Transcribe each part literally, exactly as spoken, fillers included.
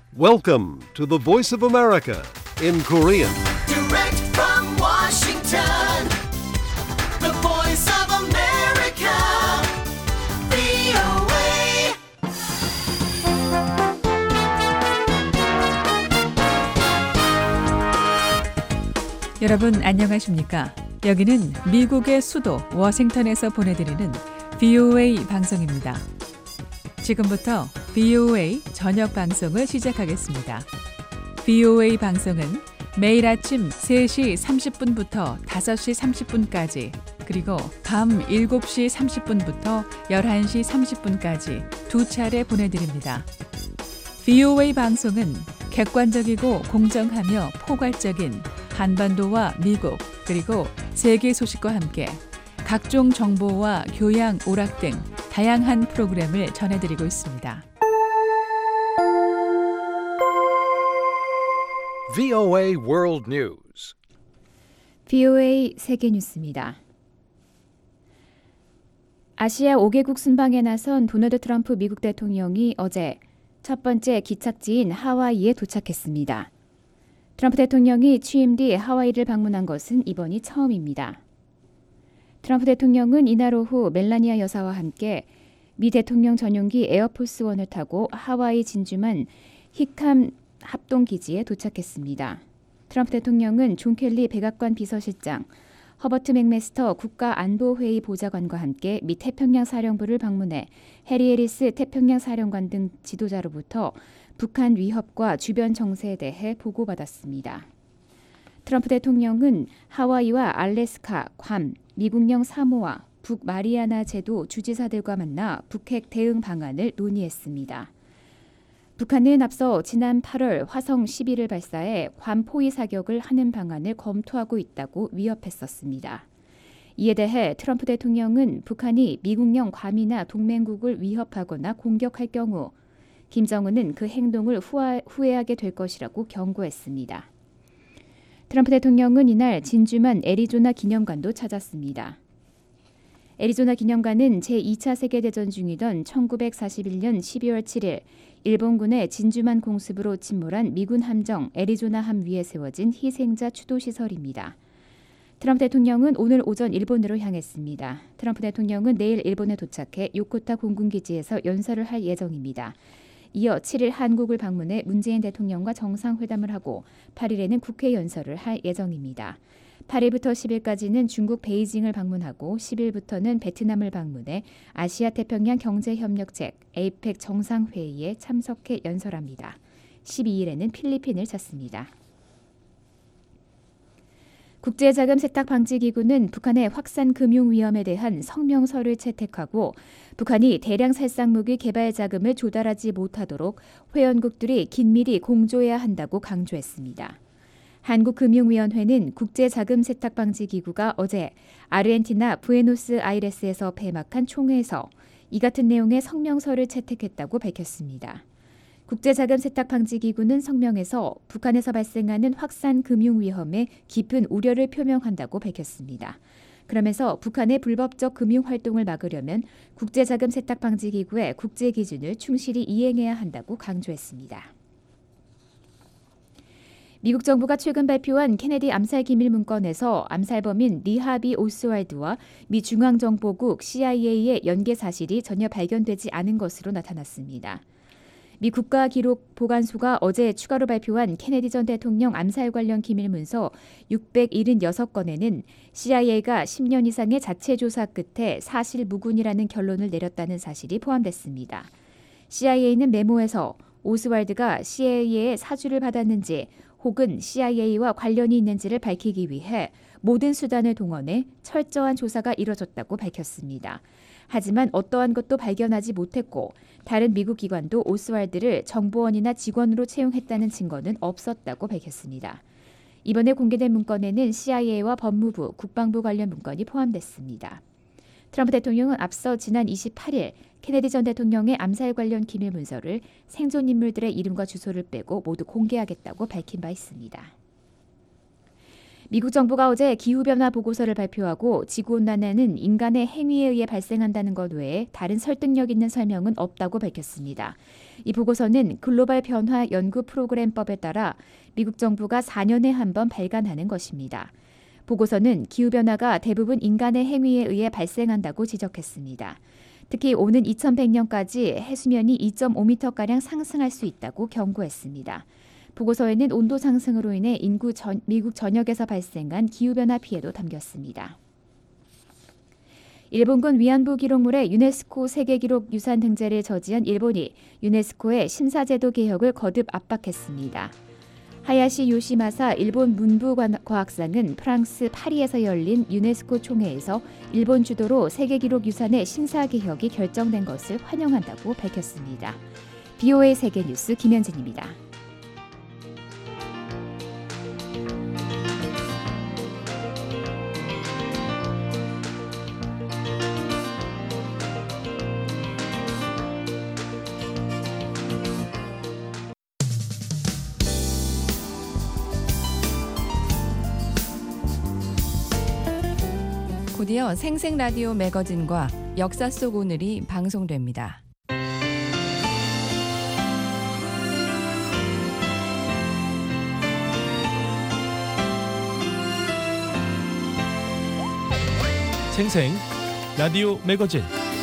Welcome to the Voice of America in Korean. Direct from Washington, the Voice of America, 브이오에이. 여러분 안녕하십니까? 여기는 미국의 수도 워싱턴에서 보내드리는 브이오에이 방송입니다. 지금부터 브이오에이 저녁 방송을 시작하겠습니다. 브이오에이 방송은 매일 아침 세 시 삼십 분부터 다섯 시 삼십 분까지 그리고 밤 일곱 시 삼십 분부터 열한 시 삼십 분까지 두 차례 보내드립니다. 브이오에이 방송은 객관적이고 공정하며 포괄적인 한반도와 미국 그리고 세계 소식과 함께 각종 정보와 교양, 오락 등 다양한 프로그램을 전해드리고 있습니다. 브이오에이 World News. 브이오에이 세계 뉴스입니다. 아시아 오 개국 순방에 나선 도널드 트럼프 미국 대통령이 어제 첫 번째 기착지인 하와이에 도착했습니다. 트럼프 대통령이 취임 뒤 하와이를 방문한 것은 이번이 처음입니다. 트럼프 대통령은 이날 오후 멜라니아 여사와 함께 미 대통령 전용기 에어포스원을 타고 하와이 진주만 히캄 합동기지에 도착했습니다. 트럼프 대통령은 존 켈리 백악관 비서실장, 허버트 맥메스터 국가안보회의 보좌관과 함께 미 태평양 사령부를 방문해 해리 해리스 태평양 사령관 등 지도자로부터 북한 위협과 주변 정세에 대해 보고받았습니다. 트럼프 대통령은 하와이와 알래스카, 괌, 미국령 사모아, 북마리아나 제도 주지사들과 만나 북핵 대응 방안을 논의했습니다. 북한은 앞서 지난 팔월 화성 십일을 발사해 괌 포위 사격을 하는 방안을 검토하고 있다고 위협했었습니다. 이에 대해 트럼프 대통령은 북한이 미국령 괌이나 동맹국을 위협하거나 공격할 경우 김정은은 그 행동을 후하, 후회하게 될 것이라고 경고했습니다. 트럼프 대통령은 이날 진주만 애리조나 기념관도 찾았습니다. 애리조나 기념관은 제이 차 세계대전 중이던 천구백사십일 년 십이월 칠일 일본군의 진주만 공습으로 침몰한 미군 함정 애리조나함 위에 세워진 희생자 추도시설입니다. 트럼프 대통령은 오늘 오전 일본으로 향했습니다. 트럼프 대통령은 내일 일본에 도착해 요코타 공군기지에서 연설을 할 예정입니다. 이어 칠일 한국을 방문해 문재인 대통령과 정상회담을 하고 팔일에는 국회 연설을 할 예정입니다. 팔일부터 십일까지는 중국 베이징을 방문하고 십일부터는 베트남을 방문해 아시아 태평양 경제협력책 에이펙 정상회의에 참석해 연설합니다. 십이일에는 필리핀을 찾습니다. 국제자금세탁방지기구는 북한의 확산 금융 위험에 대한 성명서를 채택하고 북한이 대량 살상무기 개발 자금을 조달하지 못하도록 회원국들이 긴밀히 공조해야 한다고 강조했습니다. 한국금융위원회는 국제자금세탁방지기구가 어제 아르헨티나 부에노스아이레스에서 폐막한 총회에서 이 같은 내용의 성명서를 채택했다고 밝혔습니다. 국제자금세탁방지기구는 성명에서 북한에서 발생하는 확산 금융 위험에 깊은 우려를 표명한다고 밝혔습니다. 그러면서 북한의 불법적 금융 활동을 막으려면 국제자금세탁방지기구의 국제 기준을 충실히 이행해야 한다고 강조했습니다. 미국 정부가 최근 발표한 케네디 암살 기밀 문건에서 암살범인 리 하비 오스왈드와 미 중앙정보국 씨아이에이의 연계 사실이 전혀 발견되지 않은 것으로 나타났습니다. 미 국가기록보관소가 어제 추가로 발표한 케네디 전 대통령 암살 관련 기밀문서 육백칠십육 건에는 씨아이에이가 십 년 이상의 자체 조사 끝에 사실 무근이라는 결론을 내렸다는 사실이 포함됐습니다. 씨아이에이는 메모에서 오스왈드가 씨아이에이의 사주를 받았는지 혹은 씨아이에이와 관련이 있는지를 밝히기 위해 모든 수단을 동원해 철저한 조사가 이뤄졌다고 밝혔습니다. 하지만 어떠한 것도 발견하지 못했고 다른 미국 기관도 오스왈드를 정보원이나 직원으로 채용했다는 증거는 없었다고 밝혔습니다. 이번에 공개된 문건에는 씨아이에이와 법무부, 국방부 관련 문건이 포함됐습니다. 트럼프 대통령은 앞서 지난 이십팔일 케네디 전 대통령의 암살 관련 기밀 문서를 생존 인물들의 이름과 주소를 빼고 모두 공개하겠다고 밝힌 바 있습니다. 미국 정부가 어제 기후변화 보고서를 발표하고 지구온난화는 인간의 행위에 의해 발생한다는 것 외에 다른 설득력 있는 설명은 없다고 밝혔습니다. 이 보고서는 글로벌 변화 연구 프로그램법에 따라 미국 정부가 사 년에 한 번 발간하는 것입니다. 보고서는 기후변화가 대부분 인간의 행위에 의해 발생한다고 지적했습니다. 특히 오는 이천백 년까지 해수면이 이 점 오 미터가량 상승할 수 있다고 경고했습니다. 보고서에는 온도 상승으로 인해 인구 전, 미국 전역에서 발생한 기후변화 피해도 담겼습니다. 일본군 위안부 기록물에 유네스코 세계기록 유산 등재를 저지한 일본이 유네스코의 심사제도 개혁을 거듭 압박했습니다. 하야시 요시마사 일본 문부과학상은 프랑스 파리에서 열린 유네스코 총회에서 일본 주도로 세계기록 유산의 심사 개혁이 결정된 것을 환영한다고 밝혔습니다. 비오에이 세계뉴스 김현진입니다. 곧이어 생생 라디오 매거진과 역사 속 오늘이 방송됩니다. 생생 라디오 매거진.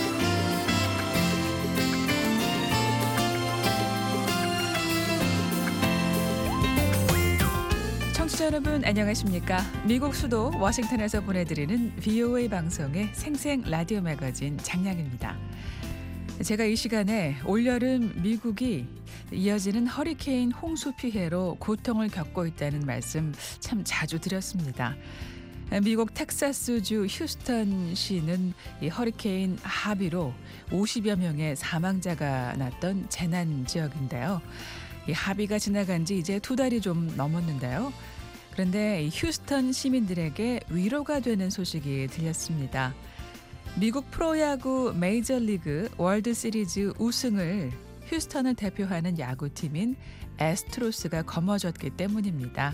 청취자 여러분 안녕하십니까? 미국 수도 워싱턴에서 보내드리는 비오에이 방송의 생생 라디오 매거진 장량입니다. 제가 이 시간에 올여름 미국이 이어지는 허리케인 홍수 피해로 고통을 겪고 있다는 말씀 참 자주 드렸습니다. 미국 텍사스주 휴스턴시는 이 허리케인 하비로 오십여 명의 사망자가 났던 재난 지역인데요. 이 하비가 지나간 지 이제 두 달이 좀 넘었는데요. 그런데 휴스턴 시민들에게 위로가 되는 소식이 들렸습니다. 미국 프로야구 메이저리그 월드시리즈 우승을 휴스턴을 대표하는 야구팀인 애스트로스가 거머쥐었기 때문입니다.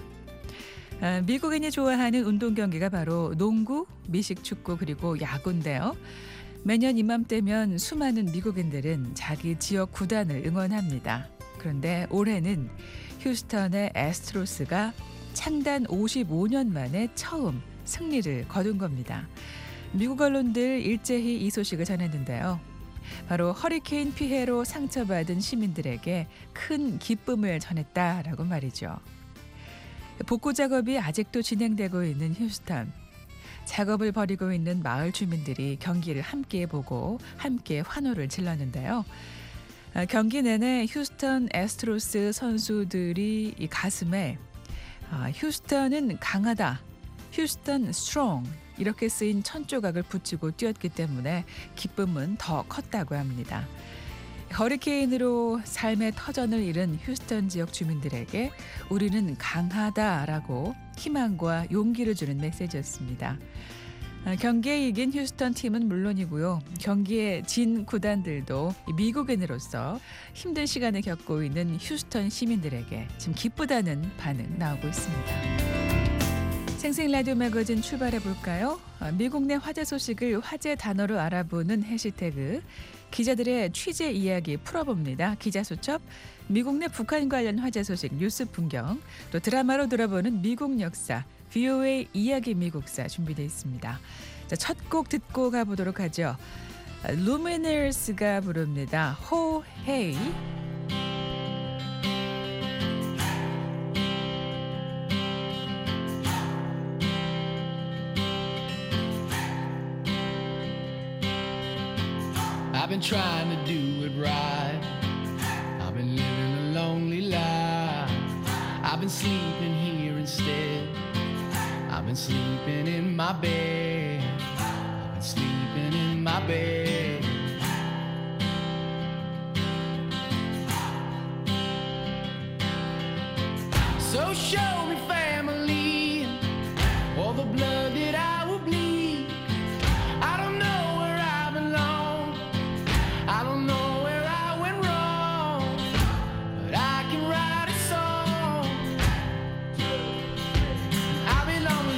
미국인이 좋아하는 운동 경기가 바로 농구, 미식축구 그리고 야구인데요. 매년 이맘때면 수많은 미국인들은 자기 지역 구단을 응원합니다. 그런데 올해는 휴스턴의 애스트로스가 창단 오십오 년 만에 처음 승리를 거둔 겁니다. 미국 언론들 일제히 이 소식을 전했는데요. 바로 허리케인 피해로 상처받은 시민들에게 큰 기쁨을 전했다라고 말이죠. 복구 작업이 아직도 진행되고 있는 휴스턴. 작업을 벌이고 있는 마을 주민들이 경기를 함께 보고 함께 환호를 질렀는데요. 경기 내내 휴스턴 애스트로스 선수들이 이 가슴에 휴스턴은 강하다, 휴스턴 스트롱 이렇게 쓰인 천조각을 붙이고 뛰었기 때문에 기쁨은 더 컸다고 합니다. 허리케인으로 삶의 터전을 잃은 휴스턴 지역 주민들에게 우리는 강하다라고 희망과 용기를 주는 메시지였습니다. 경기에 이긴 휴스턴 팀은 물론이고요. 경기에 진 구단들도 미국인으로서 힘든 시간을 겪고 있는 휴스턴 시민들에게 지금 기쁘다는 반응 나오고 있습니다. 생생 라디오 매거진 출발해 볼까요? 미국 내 화제 소식을 화제 단어로 알아보는 해시태그 기자들의 취재 이야기 풀어봅니다. 기자수첩 미국 내 북한 관련 화제 소식 뉴스 풍경 또 드라마로 들어보는 미국 역사 비오에이 이야기 미국사 준비되어 있습니다. 첫 곡 듣고 가보도록 하죠. 루미너스가 부릅니다. 호 헤이. I've been trying to do it right. I've been living a lonely life. I've been sleeping here instead. I've been sleeping in my bed. I've been sleeping in my bed. So show me family, all the blood that I will bleed. I don't know where I belong. I don't know where I went wrong, but I can write a song. I belong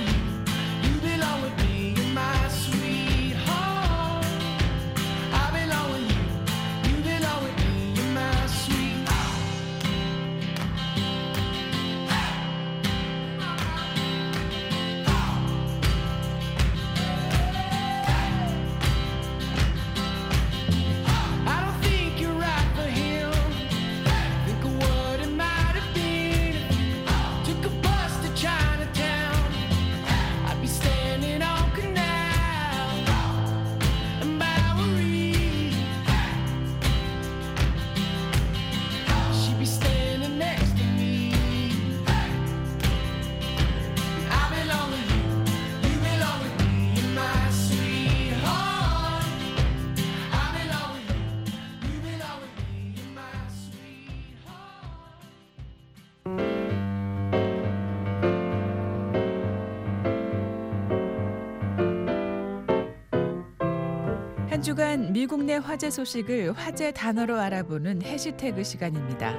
주간 미국 내 화제 소식을 화제 단어로 알아보는 해시태그 시간입니다.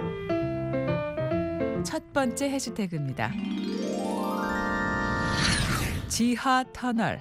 첫 번째 해시태그입니다. 지하 터널.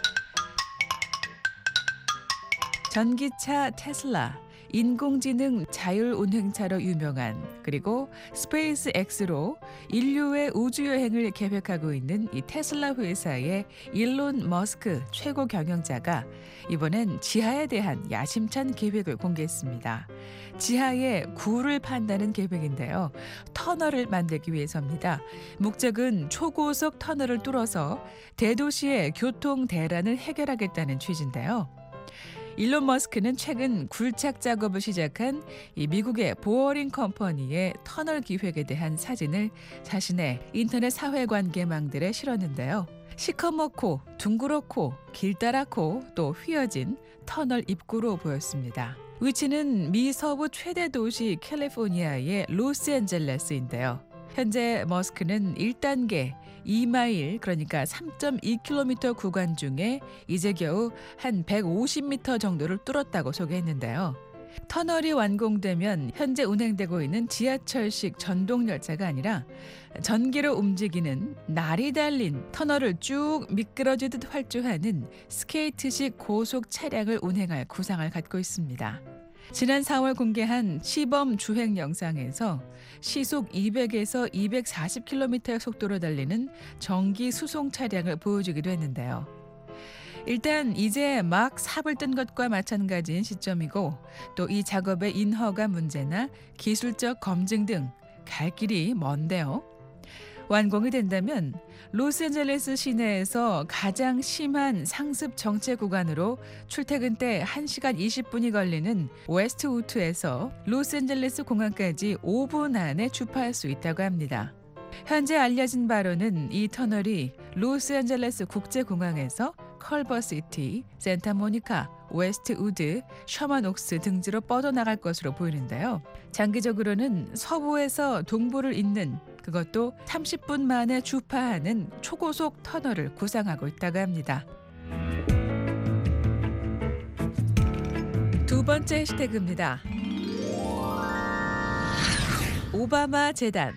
전기차 테슬라, 인공지능 자율운행차로 유명한, 그리고 스페이스 X로 인류의 우주여행을 계획하고 있는 이 테슬라 회사의 일론 머스크 최고 경영자가 이번엔 지하에 대한 야심찬 계획을 공개했습니다. 지하에 굴을 판다는 계획인데요. 터널을 만들기 위해서입니다. 목적은 초고속 터널을 뚫어서 대도시의 교통 대란을 해결하겠다는 취지인데요. 일론 머스크는 최근 굴착 작업을 시작한 이 미국의 보어링 컴퍼니의 터널 기획에 대한 사진을 자신의 인터넷 사회관계망들에 실었는데요. 시커멓고 둥그렇고 길다랗고 또 휘어진 터널 입구로 보였습니다. 위치는 미 서부 최대 도시 캘리포니아의 로스앤젤레스인데요. 현재 머스크는 일 단계 이 마일, 그러니까 삼 점 이 킬로미터 구간 중에 이제 겨우 한 백오십 미터 정도를 뚫었다고 소개했는데요. 터널이 완공되면 현재 운행되고 있는 지하철식 전동열차가 아니라 전기로 움직이는 날이 달린 터널을 쭉 미끄러지듯 활주하는 스케이트식 고속 차량을 운행할 구상을 갖고 있습니다. 지난 사월 공개한 시범 주행 영상에서 시속 이백에서 이백사십 킬로미터의 속도로 달리는 전기 수송 차량을 보여주기도 했는데요. 일단 이제 막 삽을 뜬 것과 마찬가지인 시점이고 또 이 작업의 인허가 문제나 기술적 검증 등 갈 길이 먼데요. 완공이 된다면 로스앤젤레스 시내에서 가장 심한 상습 정체 구간으로 출퇴근 때 한 시간 이십 분이 걸리는 웨스트우드에서 로스앤젤레스 공항까지 오 분 안에 주파할 수 있다고 합니다. 현재 알려진 바로는 이 터널이 로스앤젤레스 국제공항에서 컬버시티, 산타모니카, 웨스트우드, 셔먼옥스 등지로 뻗어나갈 것으로 보이는데요. 장기적으로는 서부에서 동부를 잇는, 그것도 삼십 분 만에 주파하는 초고속 터널을 구상하고 있다고 합니다. 두 번째 해시태그입니다. 오바마 재단.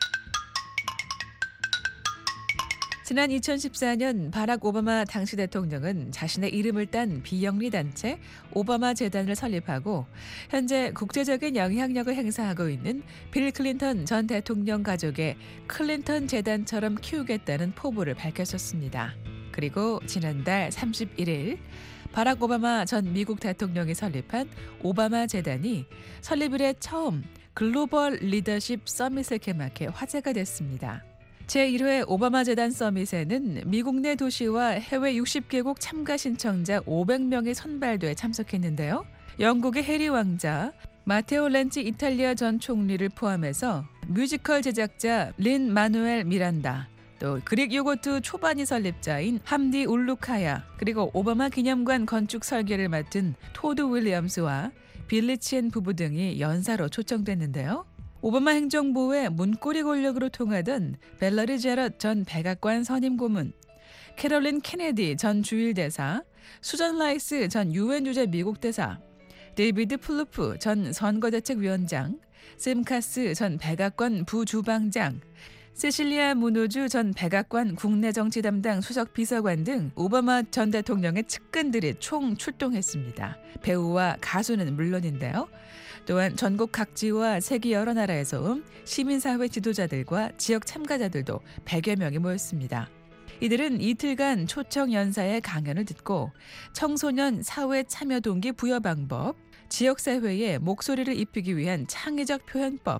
지난 이천십사 년 바락 오바마 당시 대통령은 자신의 이름을 딴 비영리 단체 오바마 재단을 설립하고 현재 국제적인 영향력을 행사하고 있는 빌 클린턴 전 대통령 가족의 클린턴 재단처럼 키우겠다는 포부를 밝혔었습니다. 그리고 지난달 삼십일 일 바락 오바마 전 미국 대통령이 설립한 오바마 재단이 설립 이래 처음 글로벌 리더십 서밋을 개막해 화제가 됐습니다. 제일 회 오바마 재단 서밋에는 미국 내 도시와 해외 육십 개국 참가 신청자 오백 명이 선발돼 참석했는데요. 영국의 해리 왕자, 마테오 렌치 이탈리아 전 총리를 포함해서 뮤지컬 제작자 린 마누엘 미란다, 또 그릭 요거트 초반이 설립자인 함디 울루카야, 그리고 오바마 기념관 건축 설계를 맡은 토드 윌리엄스와 빌리 첸 부부 등이 연사로 초청됐는데요. 오바마 행정부의 문고리 권력으로 통하던 벨러리 제럿 전 백악관 선임 고문, 캐롤린 케네디 전 주일대사, 수전 라이스 전 유엔 주재 미국 대사, 데이비드 플루프 전 선거대책위원장, 샘 카스 전 백악관 부주방장, 세실리아 무노주 전 백악관 국내정치 담당 수석 비서관 등 오바마 전 대통령의 측근들이 총 출동했습니다. 배우와 가수는 물론인데요. 또한 전국 각지와 세계 여러 나라에서 온 시민사회 지도자들과 지역 참가자들도 백여 명이 모였습니다. 이들은 이틀간 초청 연사의 강연을 듣고 청소년 사회 참여 동기 부여 방법, 지역사회에 목소리를 입히기 위한 창의적 표현법,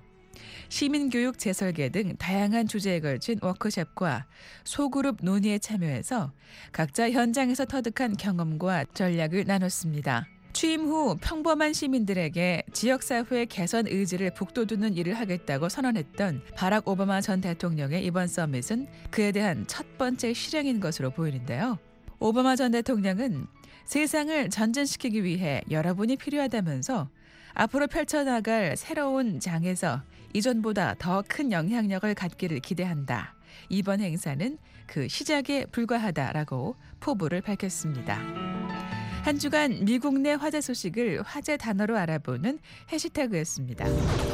시민교육 재설계 등 다양한 주제에 걸친 워크숍과 소그룹 논의에 참여해서 각자 현장에서 터득한 경험과 전략을 나눴습니다. 취임 후 평범한 시민들에게 지역사회 개선 의지를 북돋우는 일을 하겠다고 선언했던 바락 오바마 전 대통령의 이번 서밋은 그에 대한 첫 번째 실행인 것으로 보이는데요. 오바마 전 대통령은 세상을 전진시키기 위해 여러분이 필요하다면서 앞으로 펼쳐나갈 새로운 장에서 이전보다 더 큰 영향력을 갖기를 기대한다. 이번 행사는 그 시작에 불과하다라고 포부를 밝혔습니다. 한 주간 미국 내 화제 소식을 화제 단어로 알아보는 해시태그였습니다.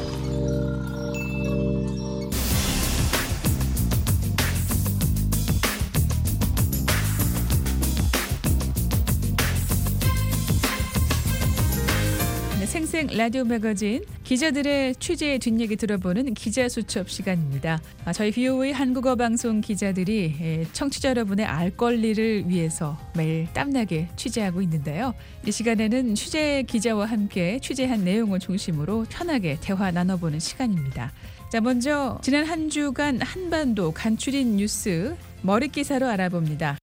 생생 라디오 매거진 기자들의 취재의 뒷얘기 들어보는 기자수첩 시간입니다. 저희 비오에이 한국어 방송 기자들이 청취자 여러분의 알 권리를 위해서 매일 땀나게 취재하고 있는데요. 이 시간에는 취재 기자와 함께 취재한 내용을 중심으로 편하게 대화 나눠보는 시간입니다. 자, 먼저 지난 한 주간 한반도 간추린 뉴스 머릿기사로 알아봅니다.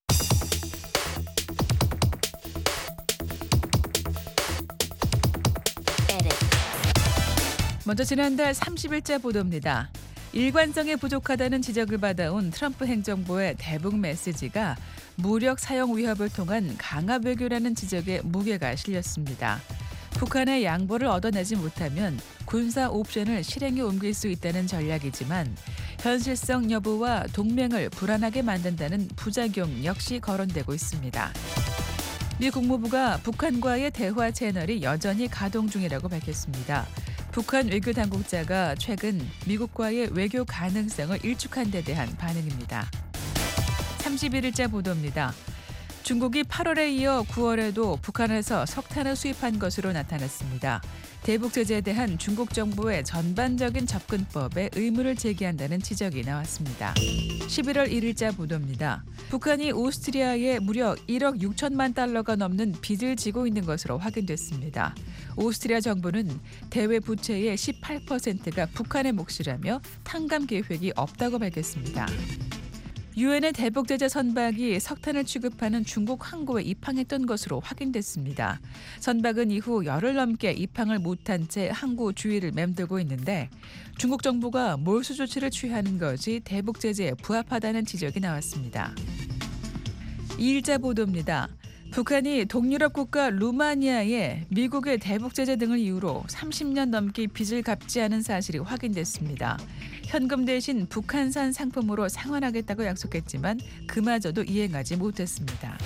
먼저 지난달 삼십일자 보도입니다. 일관성에 부족하다는 지적을 받아온 트럼프 행정부의 대북 메시지가 무력 사용 위협을 통한 강압 외교라는 지적에 무게가 실렸습니다. 북한의 양보를 얻어내지 못하면 군사 옵션을 실행에 옮길 수 있다는 전략이지만 현실성 여부와 동맹을 불안하게 만든다는 부작용 역시 거론되고 있습니다. 미 국무부가 북한과의 대화 채널이 여전히 가동 중이라고 밝혔습니다. 북한 외교 당국자가 최근 미국과의 외교 가능성을 일축한 데 대한 반응입니다. 삼십일일자 보도입니다. 중국이 팔월에 이어 구월에도 북한에서 석탄을 수입한 것으로 나타났습니다. 대북 제재에 대한 중국 정부의 전반적인 접근법에 의문을 제기한다는 지적이 나왔습니다. 십일월 일일자 보도입니다. 북한이 오스트리아에 무려 일억 육천만 달러가 넘는 빚을 지고 있는 것으로 확인됐습니다. 오스트리아 정부는 대외 부채의 십팔 퍼센트가 북한의 몫이라며 탕감 계획이 없다고 밝혔습니다. 유엔의 대북 제재 선박이 석탄을 취급하는 중국 항구에 입항했던 것으로 확인됐습니다. 선박은 이후 열흘 넘게 입항을 못한 채 항구 주위를 맴돌고 있는데 중국 정부가 몰수 조치를 취하는 것이 대북 제재에 부합하다는 지적이 나왔습니다. 이일자 보도입니다. 북한이 동유럽 국가 루마니아에 미국의 대북 제재 등을 이유로 삼십 년 넘게 빚을 갚지 않은 사실이 확인됐습니다. 현금 대신 북한산 상품으로 상환하겠다고 약속했지만 그마저도 이행하지 못했습니다.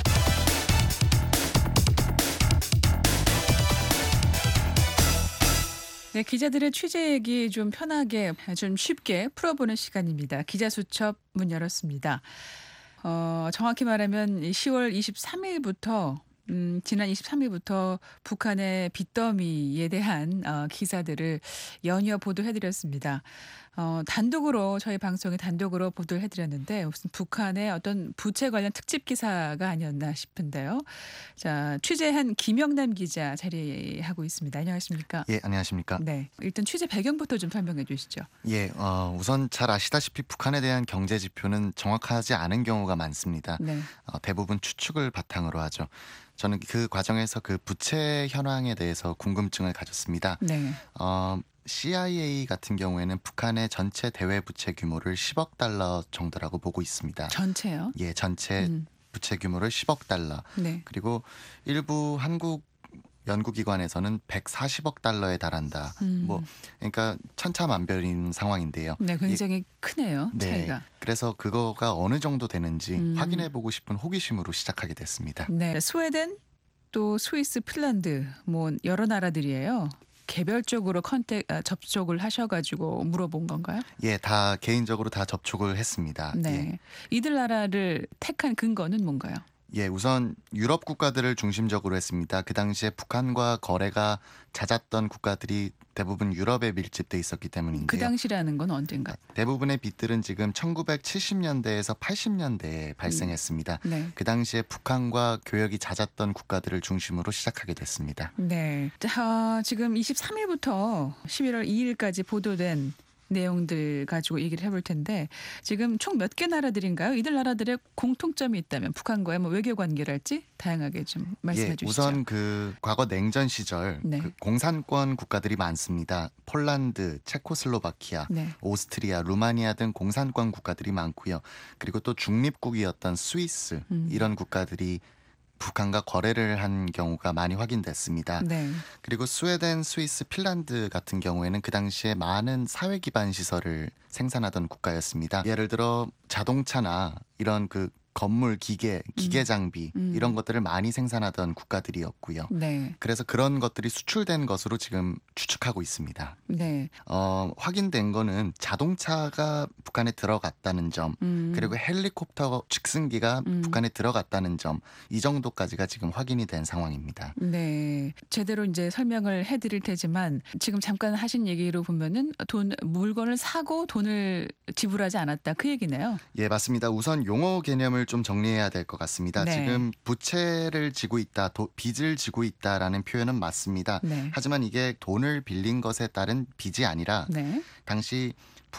네, 기자들의 취재 얘기 좀 편하게 좀 쉽게 풀어보는 시간입니다. 기자수첩 문 열었습니다. 어, 정확히 말하면 시월 이십삼일부터 음, 지난 이십삼일부터 북한의 빚더미에 대한 어, 기사들을 연이어 보도해드렸습니다. 어, 단독으로 저희 방송에 단독으로 보도를 해드렸는데 무슨 북한의 어떤 부채 관련 특집 기사가 아니었나 싶은데요. 자, 취재한 김영남 기자 자리하고 있습니다. 안녕하십니까? 예, 안녕하십니까? 네, 일단 취재 배경부터 좀 설명해 주시죠. 예, 어, 우선 잘 아시다시피 북한에 대한 경제 지표는 정확하지 않은 경우가 많습니다. 네. 어, 대부분 추측을 바탕으로 하죠. 저는 그 과정에서 그 부채 현황에 대해서 궁금증을 가졌습니다. 네. 어, 씨아이에이 같은 경우에는 북한의 전체 대외 부채 규모를 십억 달러 정도라고 보고 있습니다. 전체요? 예, 전체 음. 부채 규모를 십억 달러. 네. 그리고 일부 한국 연구기관에서는 백사십억 달러에 달한다. 음. 뭐 그러니까 천차만별인 상황인데요. 네, 굉장히 크네요. 네, 차이가. 그래서 그거가 어느 정도 되는지 음. 확인해보고 싶은 호기심으로 시작하게 됐습니다. 네, 스웨덴 또 스위스, 핀란드 뭐 여러 나라들이에요. 개별적으로 컨택 아, 접촉을 하셔가지고 물어본 건가요? 예, 다 개인적으로 다 접촉을 했습니다. 네, 예. 이들 나라를 택한 근거는 뭔가요? 예, 우선 유럽 국가들을 중심적으로 했습니다. 그 당시에 북한과 거래가 잦았던 국가들이 대부분 유럽에 밀집돼 있었기 때문인데요. 그 당시라는 건 언젠가? 대부분의 빚들은 지금 천구백칠십년대에서 팔십년대에 발생했습니다. 네. 그 당시에 북한과 교역이 잦았던 국가들을 중심으로 시작하게 됐습니다. 네. 자, 지금 이십삼일부터 십일월 이일까지 보도된 내용들 가지고 얘기를 해볼 텐데 지금 총 몇 개 나라들인가요? 이들 나라들의 공통점이 있다면 북한과의 뭐 외교 관계랄지 다양하게 좀 말씀해 예, 주시죠. 우선 그 과거 냉전 시절 네. 그 공산권 국가들이 많습니다. 폴란드, 체코슬로바키아, 네. 오스트리아, 루마니아 등 공산권 국가들이 많고요. 그리고 또 중립국이었던 스위스 음. 이런 국가들이 북한과 거래를 한 경우가 많이 확인됐습니다. 네. 그리고 스웨덴, 스위스, 핀란드 같은 경우에는 그 당시에 많은 사회 기반 시설을 생산하던 국가였습니다. 예를 들어 자동차나 이런 그 건물, 기계, 기계 장비 음. 이런 것들을 많이 생산하던 국가들이었고요. 네. 그래서 그런 것들이 수출된 것으로 지금 추측하고 있습니다. 네. 어, 확인된 거는 자동차가 북한에 들어갔다는 점, 음. 그리고 헬리콥터 직승기가 음. 북한에 들어갔다는 점, 이 정도까지가 지금 확인이 된 상황입니다. 네. 제대로 이제 설명을 해드릴 테지만 지금 잠깐 하신 얘기로 보면은 돈 물건을 사고 돈을 지불하지 않았다 그 얘기네요. 예, 맞습니다. 우선 용어 개념을 좀 정리해야 될 것 같습니다. 네. 지금 부채를 지고 있다, 도, 빚을 지고 있다라는 표현은 맞습니다. 네. 하지만 이게 돈을 빌린 것에 따른 빚이 아니라 네. 당시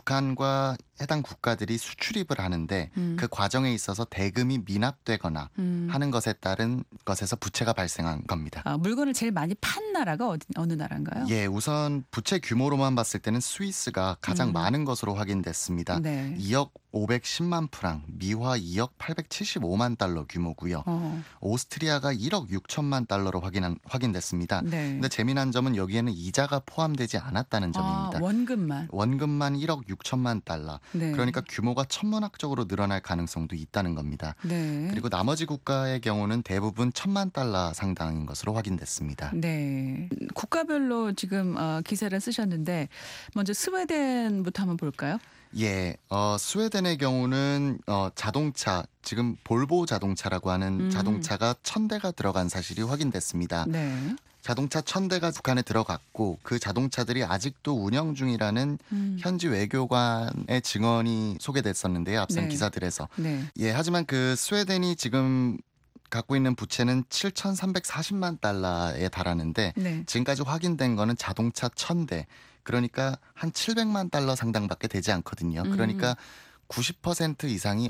북한과 해당 국가들이 수출입을 하는데 음. 그 과정에 있어서 대금이 미납되거나 음. 하는 것에 따른 것에서 부채가 발생한 겁니다. 아, 물건을 제일 많이 판 나라가 어디, 어느 나라인가요? 예, 우선 부채 규모로만 봤을 때는 스위스가 가장 음. 많은 것으로 확인됐습니다. 네. 이억 오백십만 프랑, 미화 이억 팔백칠십오만 달러 규모고요. 어. 오스트리아가 일억 육천만 달러로 확인한, 확인됐습니다. 네. 근데 재미난 점은 여기에는 이자가 포함되지 않았다는 점입니다. 아, 원금만. 원금만 일억 육천만 달러. 네. 그러니까 규모가 천문학적으로 늘어날 가능성도 있다는 겁니다. 네. 그리고 나머지 국가의 경우는 대부분 천만 달러 상당인 것으로 확인됐습니다. 네. 국가별로 지금 어, 기사를 쓰셨는데 먼저 스웨덴부터 한번 볼까요? 예, 어, 스웨덴의 경우는 어, 자동차, 지금 볼보 자동차라고 하는 음. 자동차가 천 대가 들어간 사실이 확인됐습니다. 네. 자동차 천 대가 북한에 들어갔고 그 자동차들이 아직도 운영 중이라는 음. 현지 외교관의 증언이 소개됐었는데요. 앞선 네. 기사들에서. 네. 예, 하지만 그 스웨덴이 지금 갖고 있는 부채는 칠천삼백사십만 달러에 달하는데 네. 지금까지 확인된 거는 자동차 천 대. 그러니까 한 칠백만 달러 상당밖에 되지 않거든요. 음. 그러니까 구십 퍼센트 이상이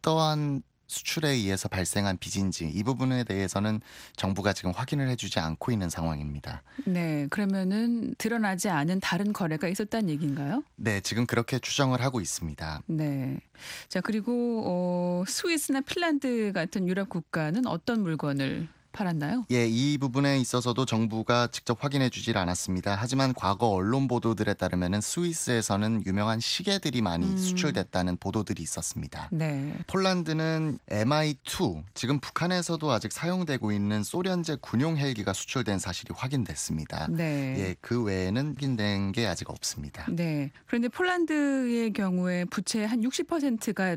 어떠한 수출에 의해서 발생한 빚인지 이 부분에 대해서는 정부가 지금 확인을 해주지 않고 있는 상황입니다. 네. 그러면은 드러나지 않은 다른 거래가 있었다는 얘기인가요? 네, 지금 그렇게 추정을 하고 있습니다. 네. 자, 그리고 어, 스위스나 핀란드 같은 유럽 국가는 어떤 물건을 팔았나요? 예, 이 부분에 있어서도 정부가 직접 확인해 주질 않았습니다. 하지만 과거 언론 보도들에 따르면 스위스에서는 유명한 시계들이 많이 음. 수출됐다는 보도들이 있었습니다. 네. 폴란드는 엠아이 투, 지금 북한에서도 아직 사용되고 있는 소련제 군용 헬기가 수출된 사실이 확인됐습니다. 네. 예, 그 외에는 확인된 게 아직 없습니다. 네. 그런데 폴란드의 경우에 부채 한 육십 퍼센트가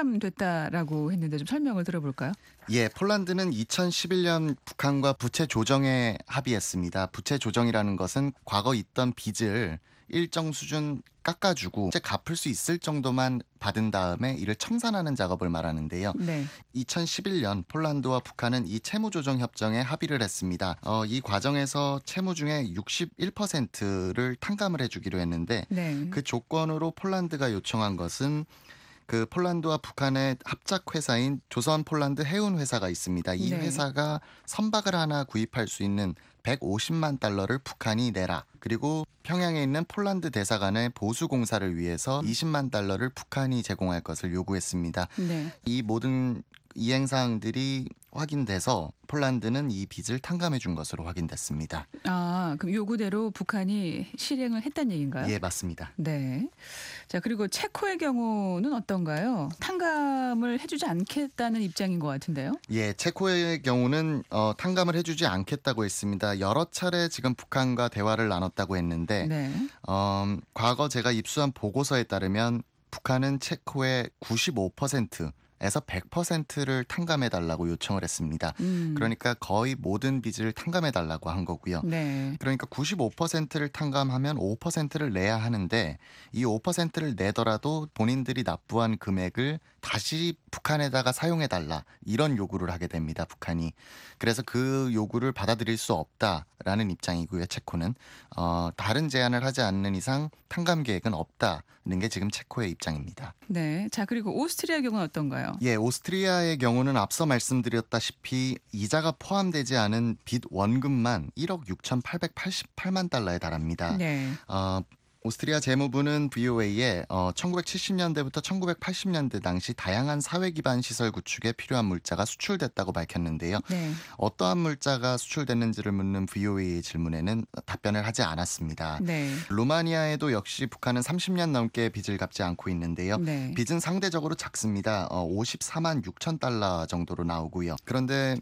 탕감됐다라고 했는데 좀 설명을 들어볼까요? 예, 폴란드는 이천십일 년 북한과 부채 조정에 합의했습니다. 부채 조정이라는 것은 과거 있던 빚을 일정 수준 깎아주고 이제 갚을 수 있을 정도만 받은 다음에 이를 청산하는 작업을 말하는데요. 네. 이천십일 년 폴란드와 북한은 이 채무조정 협정에 합의를 했습니다. 어, 이 과정에서 채무 중에 육십일 퍼센트를 탕감을 해주기로 했는데 네. 그 조건으로 폴란드가 요청한 것은 그 폴란드와 북한의 합작 회사인 조선 폴란드 해운 회사가 있습니다. 이 네. 회사가 선박을 하나 구입할 수 있는 백오십만 달러를 북한이 내라. 그리고 평양에 있는 폴란드 대사관의 보수 공사를 위해서 이십만 달러를 북한이 제공할 것을 요구했습니다. 네. 이 모든 이행 사항들이 확인돼서 폴란드는 이 빚을 탕감해 준 것으로 확인됐습니다. 아, 그럼 요구대로 북한이 실행을 했다는 얘기인가요? 예, 맞습니다. 네. 자, 그리고 체코의 경우는 어떤가요? 탕감을 해주지 않겠다는 입장인 것 같은데요. 예, 체코의 경우는 어, 탕감을 해주지 않겠다고 했습니다. 여러 차례 지금 북한과 대화를 나눴다고 했는데 네. 어, 과거 제가 입수한 보고서에 따르면 북한은 체코의 구십오 퍼센트에서 백 퍼센트를 탕감해달라고 요청을 했습니다. 음. 그러니까 거의 모든 빚을 탕감해달라고 한 거고요. 네. 그러니까 구십오 퍼센트를 탕감하면 오 퍼센트를 내야 하는데 이 오 퍼센트를 내더라도 본인들이 납부한 금액을 다시 북한에다가 사용해달라 이런 요구를 하게 됩니다. 북한이. 그래서 그 요구를 받아들일 수 없다라는 입장이고요. 체코는. 어, 다른 제안을 하지 않는 이상 탕감 계획은 없다는 게 지금 체코의 입장입니다. 네. 자, 그리고 오스트리아 경우는 어떤가요? 예, 오스트리아의 경우는 앞서 말씀드렸다시피 이자가 포함되지 않은 빚 원금만 일억 육천팔백팔십팔만 달러에 달합니다. 네. 어, 오스트리아 재무부는 브이오에이에 어, 천구백칠십 년대부터 천구백팔십 년대 당시 다양한 사회 기반 시설 구축에 필요한 물자가 수출됐다고 밝혔는데요. 네. 어떠한 물자가 수출됐는지를 묻는 브이오에이의 질문에는 답변을 하지 않았습니다. 네. 루마니아에도 역시 북한은 삼십 년 넘게 빚을 갚지 않고 있는데요. 네. 빚은 상대적으로 작습니다. 어, 오십사만 육천 달러 정도로 나오고요. 그런데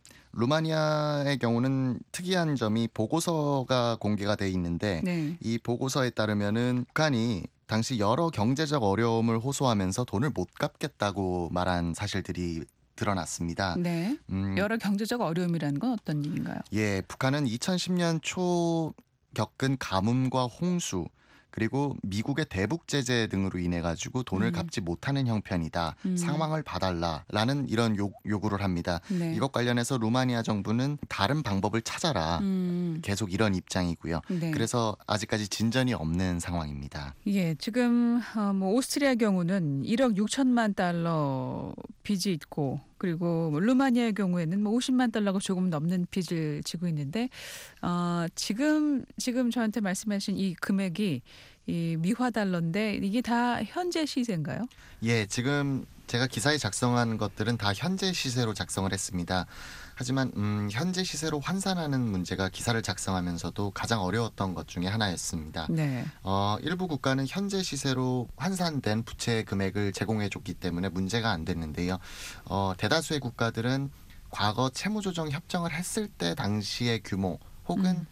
루마니아의 경우는 특이한 점이 보고서가 공개가 돼 있는데 네. 이 보고서에 따르면은 북한이 당시 여러 경제적 어려움을 호소하면서 돈을 못 갚겠다고 말한 사실들이 드러났습니다. 네. 음, 여러 경제적 어려움이라는 건 어떤 얘기인가요? 예, 북한은 이천십 년 초 겪은 가뭄과 홍수 그리고 미국의 대북 제재 등으로 인해 가지고 돈을 음. 갚지 못하는 형편이다. 음. 상황을 봐달라라는 이런 요, 요구를 합니다. 네. 이것 관련해서 루마니아 정부는 다른 방법을 찾아라. 음. 계속 이런 입장이고요. 네. 그래서 아직까지 진전이 없는 상황입니다. 예, 지금 어, 뭐 오스트리아 경우는 일억 육천만 달러 빚이 있고 그리고 뭐 루마니아의 경우에는 뭐 오십만 달러가 조금 넘는 빚을 지고 있는데 어, 지금 지금 저한테 말씀하신 이 금액이 이 미화 달러인데 이게 다 현재 시세인가요? 예, 지금 제가 기사에 작성한 것들은 다 현재 시세로 작성을 했습니다. 하지만 음, 현재 시세로 환산하는 문제가 기사를 작성하면서도 가장 어려웠던 것 중에 하나였습니다. 네. 어, 일부 국가는 현재 시세로 환산된 부채 금액을 제공해줬기 때문에 문제가 안 됐는데요. 어, 대다수의 국가들은 과거 채무조정 협정을 했을 때 당시의 규모 혹은 음.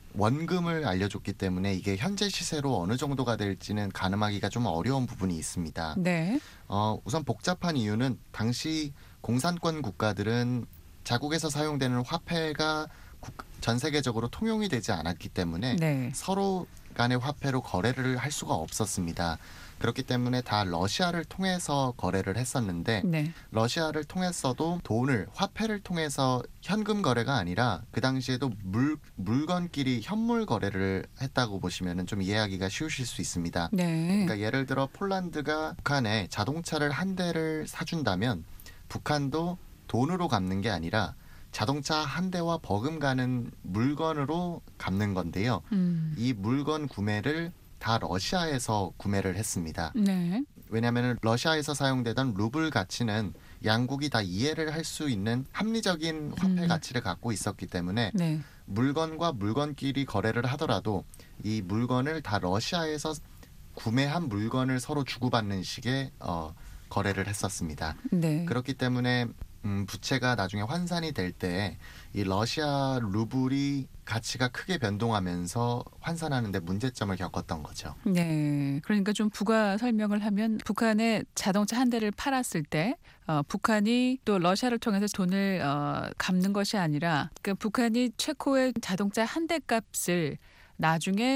원금을 알려줬기 때문에 이게 현재 시세로 어느 정도가 될지는 가늠하기가 좀 어려운 부분이 있습니다. 네. 어, 우선 복잡한 이유는 당시 공산권 국가들은 자국에서 사용되는 화폐가 국, 전 세계적으로 통용이 되지 않았기 때문에 네. 서로 간의 화폐로 거래를 할 수가 없었습니다. 그렇기 때문에 다 러시아를 통해서 거래를 했었는데 네. 러시아를 통했어도 돈을 화폐를 통해서 현금 거래가 아니라 그 당시에도 물 물건끼리 현물 거래를 했다고 보시면은 좀 이해하기가 쉬우실 수 있습니다. 네. 그러니까 예를 들어 폴란드가 북한에 자동차를 한 대를 사준다면 북한도 돈으로 갚는 게 아니라 자동차 한 대와 버금가는 물건으로 갚는 건데요. 음. 이 물건 구매를 다 러시아에서 구매를 했습니다. 네. 왜냐하면 러시아에서 사용되던 루블 가치는 양국이 다 이해를 할 수 있는 합리적인 화폐 음. 가치를 갖고 있었기 때문에 네. 물건과 물건끼리 거래를 하더라도 이 물건을 다 러시아에서 구매한 물건을 서로 주고받는 식의 어, 거래를 했었습니다. 네. 그렇기 때문에 음, 부채가 나중에 환산이 될 때 이 러시아 루블이 가치가 크게 변동하면서 환산하는 데 문제점을 겪었던 거죠. 네, 그러니까 좀 부가 설명을 하면 북한의 자동차 한 대를 팔았을 때 어, 북한이 또 러시아를 통해서 돈을 어, 갚는 것이 아니라 그 북한이 체코의 자동차 한 대 값을 나중에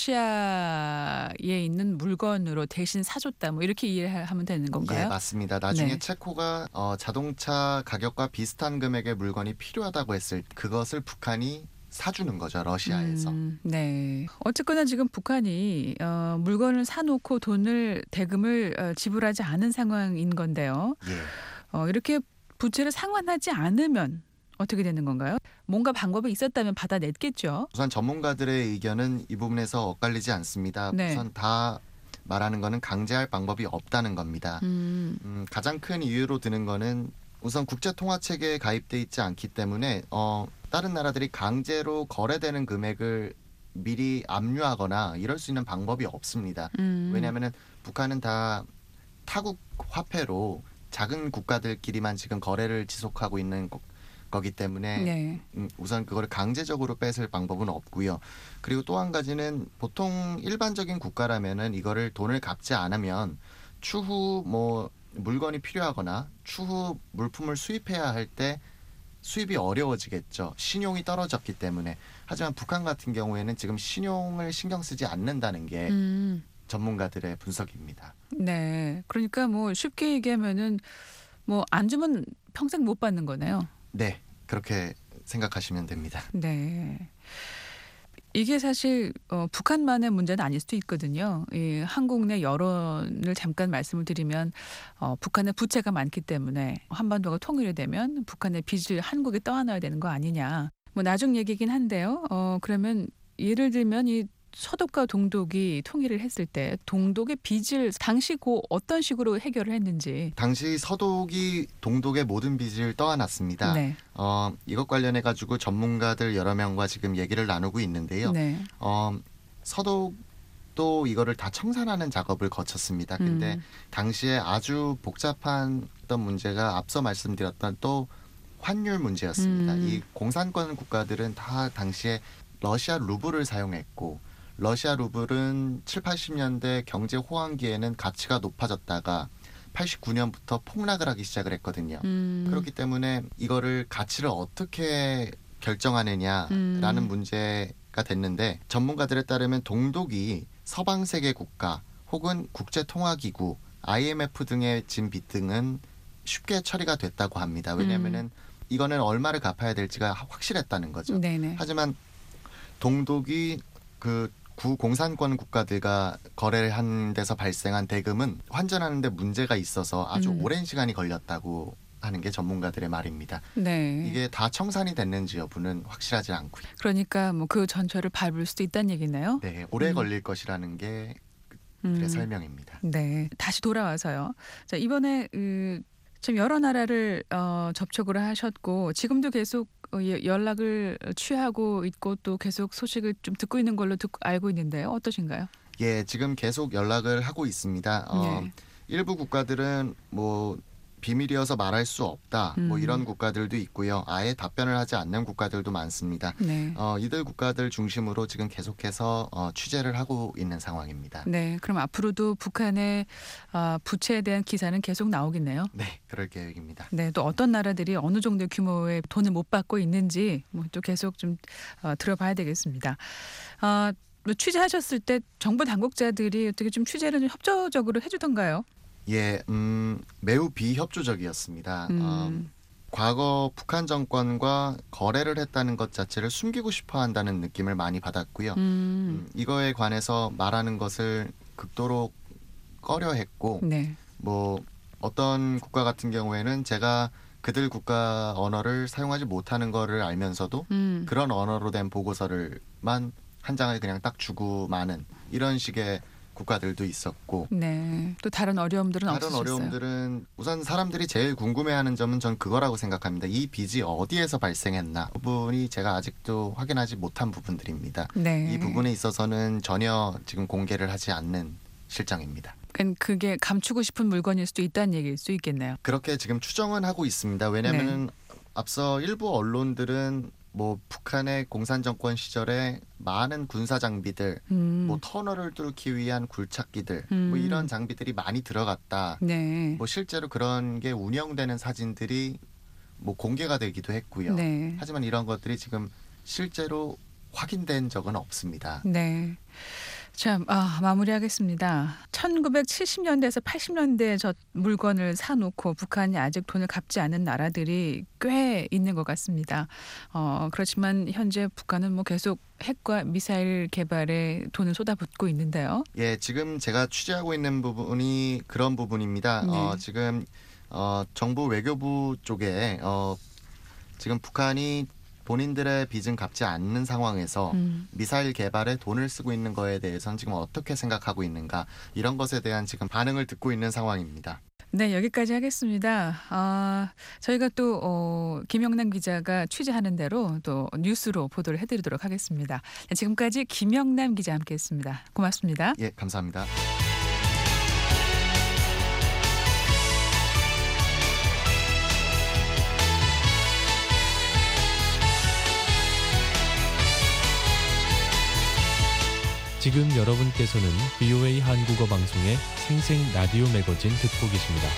러시아에 있는 물건으로 대신 사줬다. 뭐 이렇게 이해하면 되는 건가요? 예, 맞습니다. 나중에 네. 체코가 어, 자동차 가격과 비슷한 금액의 물건이 필요하다고 했을 그것을 북한이 사주는 거죠. 러시아에서. 음, 네. 어쨌거나 지금 북한이 어, 물건을 사놓고 돈을 대금을 어, 지불하지 않은 상황인 건데요. 예. 어, 이렇게 부채를 상환하지 않으면 어떻게 되는 건가요? 뭔가 방법이 있었다면 받아냈겠죠. 우선 전문가들의 의견은 이 부분에서 엇갈리지 않습니다. 네. 우선 다 말하는 거는 강제할 방법이 없다는 겁니다. 음, 음, 가장 큰 이유로 드는 거는 우선 국제통화체계에 가입돼 있지 않기 때문에 어, 다른 나라들이 강제로 거래되는 금액을 미리 압류하거나 이럴 수 있는 방법이 없습니다. 음. 왜냐하면 북한은 다 타국 화폐로 작은 국가들끼리만 지금 거래를 지속하고 있는 거, 거기 때문에 네. 음, 우선 그거를 강제적으로 뺏을 방법은 없고요. 그리고 또 한 가지는 보통 일반적인 국가라면은 이거를 돈을 갚지 않으면 추후 뭐 물건이 필요하거나 추후 물품을 수입해야 할 때 수입이 어려워지겠죠. 신용이 떨어졌기 때문에. 하지만 북한 같은 경우에는 지금 신용을 신경 쓰지 않는다는 게 음, 전문가들의 분석입니다. 네. 그러니까 뭐 쉽게 얘기하면은 뭐 안 주면 평생 못 받는 거네요. 네, 그렇게 생각하시면 됩니다. 네. 이게 사실 어, 북한만의 문제는 아닐 수도 있거든요. 이 한국 내 여론을 잠깐 말씀을 드리면 어, 북한의 부채가 많기 때문에 한반도가 통일이 되면 북한의 빚을 한국에 떠안아야 되는 거 아니냐. 뭐 나중 얘기긴 한데요. 어, 그러면 예를 들면 이 서독과 동독이 통일을 했을 때 동독의 빚을 당시 고 어떤 식으로 해결을 했는지. 당시 서독이 동독의 모든 빚을 떠안았습니다. 네. 어, 이것 관련해 가지고 전문가들 여러 명과 지금 얘기를 나누고 있는데요. 네. 어, 서독도 이거를 다 청산하는 작업을 거쳤습니다. 근데 음. 당시에 아주 복잡한 어떤 문제가 앞서 말씀드렸던 또 환율 문제였습니다. 음. 이 공산권 국가들은 다 당시에 러시아 루블을 사용했고 러시아 루블은 칠, 팔십 년대 경제 호황기에는 가치가 높아졌다가 팔십구 년부터 폭락을 하기 시작을 했거든요. 음. 그렇기 때문에 이거를 가치를 어떻게 결정하느냐라는 음. 문제가 됐는데 전문가들에 따르면 동독이 서방 세계 국가 혹은 국제통화기구, 아이엠에프 등의 진 빚 등은 쉽게 처리가 됐다고 합니다. 왜냐하면은 음. 이거는 얼마를 갚아야 될지가 확실했다는 거죠. 네네. 하지만 동독이 그 구공산권 국가들과 거래를 한 데서 발생한 대금은 환전하는 데 문제가 있어서 아주 음. 오랜 시간이 걸렸다고 하는 게 전문가들의 말입니다. 네. 이게 다 청산이 됐는지 여부는 확실하지 않고요. 그러니까 뭐 그 전철을 밟을 수도 있다는 얘기네요. 네, 오래 음. 걸릴 것이라는 게 그들의 음. 설명입니다. 네. 다시 돌아와서요. 자, 이번에 그 지금 여러 나라를 어, 접촉을 하셨고 지금도 계속 어, 예, 연락을 취하고 있고 또 계속 소식을 좀 듣고 있는 걸로 듣고 알고 있는데요. 어떠신가요? 예, 지금 계속 연락을 하고 있습니다. 어, 네. 일부 국가들은 뭐 비밀이어서 말할 수 없다. 뭐 음. 이런 국가들도 있고요. 아예 답변을 하지 않는 국가들도 많습니다. 네. 어, 이들 국가들 중심으로 지금 계속해서 어, 취재를 하고 있는 상황입니다. 네. 그럼 앞으로도 북한의 어, 부채에 대한 기사는 계속 나오겠네요. 네, 그럴 계획입니다. 네, 또 어떤 나라들이 어느 정도 규모의 돈을 못 받고 있는지 뭐 또 계속 좀 어, 들어봐야 되겠습니다. 어, 뭐 취재하셨을 때 정부 당국자들이 어떻게 좀 취재를 좀 협조적으로 해주던가요? 예, 음, 매우 비협조적이었습니다. 음. 어, 과거 북한 정권과 거래를 했다는 것 자체를 숨기고 싶어 한다는 느낌을 많이 받았고요. 음, 음, 이거에 관해서 말하는 것을 극도로 꺼려했고 네, 뭐 어떤 국가 같은 경우에는 제가 그들 국가 언어를 사용하지 못하는 거를 알면서도 음, 그런 언어로 된 보고서를만 한 장을 그냥 딱 주고 마는 이런 식의 국가들도 있었고 네. 또 다른 어려움들은 다른 없으셨어요? 어려움들은 우선 사람들이 제일 궁금해하는 점은 전 그거라고 생각합니다. 이 빚이 어디에서 발생했나 그 부분이 제가 아직도 확인하지 못한 부분들입니다. 네. 이 부분에 있어서는 전혀 지금 공개를 하지 않는 실정입니다. 그러니까 그게 감추고 싶은 물건일 수도 있다는 얘기일 수 있겠네요. 그렇게 지금 추정은 하고 있습니다. 왜냐하면 네. 앞서 일부 언론들은 뭐 북한의 공산 정권 시절에 많은 군사 장비들, 음, 뭐 터널을 뚫기 위한 굴착기들, 음. 뭐 이런 장비들이 많이 들어갔다. 네, 뭐 실제로 그런 게 운영되는 사진들이 뭐 공개가 되기도 했고요. 네, 하지만 이런 것들이 지금 실제로 확인된 적은 없습니다. 네. 자, 아, 마무리하겠습니다. 천구백칠십 년대에서 팔십 년대에 저 물건을 사놓고 북한이 아직 돈을 갚지 않은 나라들이 꽤 있는 것 같습니다. 어, 그렇지만 현재 북한은 뭐 계속 핵과 미사일 개발에 돈을 쏟아붓고 있는데요. 예, 지금 제가 취재하고 있는 부분이 그런 부분입니다. 네. 어, 지금 어, 정부 외교부 쪽에 어, 지금 북한이 본인들의 빚은 갚지 않는 상황에서 음. 미사일 개발에 돈을 쓰고 있는 거에 대해서는 지금 어떻게 생각하고 있는가 이런 것에 대한 지금 반응을 듣고 있는 상황입니다. 네, 여기까지 하겠습니다. 아, 저희가 또 어, 김영남 기자가 취재하는 대로 또 뉴스로 보도를 해드리도록 하겠습니다. 네, 지금까지 김영남 기자 함께했습니다. 고맙습니다. 예, 감사합니다. 지금 여러분께서는 브이오에이 한국어 방송의 생생 라디오 매거진 듣고 계십니다.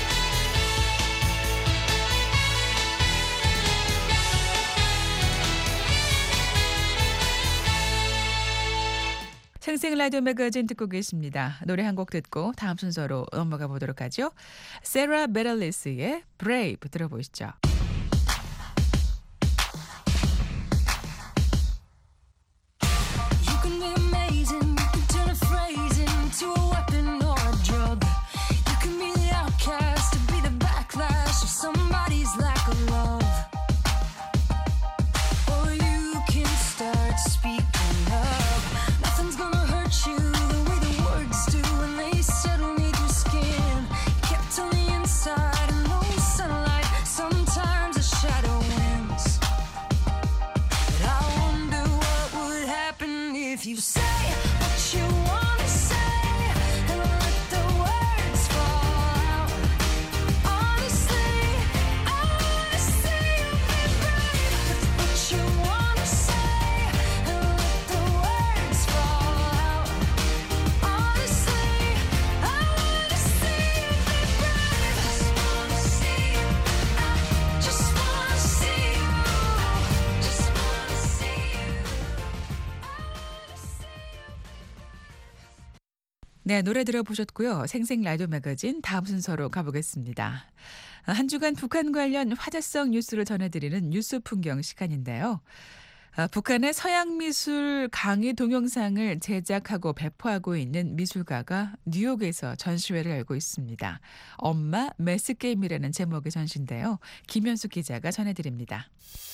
생생 라디오 매거진 듣고 계십니다. 노래 한 곡 듣고 다음 순서로 넘어가 보도록 하죠. 세라 베럴리스의 Brave 들어보시죠. You can be amazing, you can turn a phrase into a weapon or a drug. You can be the outcast to be the backlash of somebody's lack of love. Or you can start speaking up. Nothing's gonna 네, 노래 들어보셨고요. 생생 라디오 매거진 다음 순서로 가보겠습니다. 한 주간 북한 관련 화제성 뉴스를 전해드리는 뉴스 풍경 시간인데요. 아, 북한의 서양 미술 강의 동영상을 제작하고 배포하고 있는 미술가가 뉴욕에서 전시회를 열고 있습니다. 엄마 매스게임이라는 제목의 전시인데요. 김현수 기자가 전해드립니다.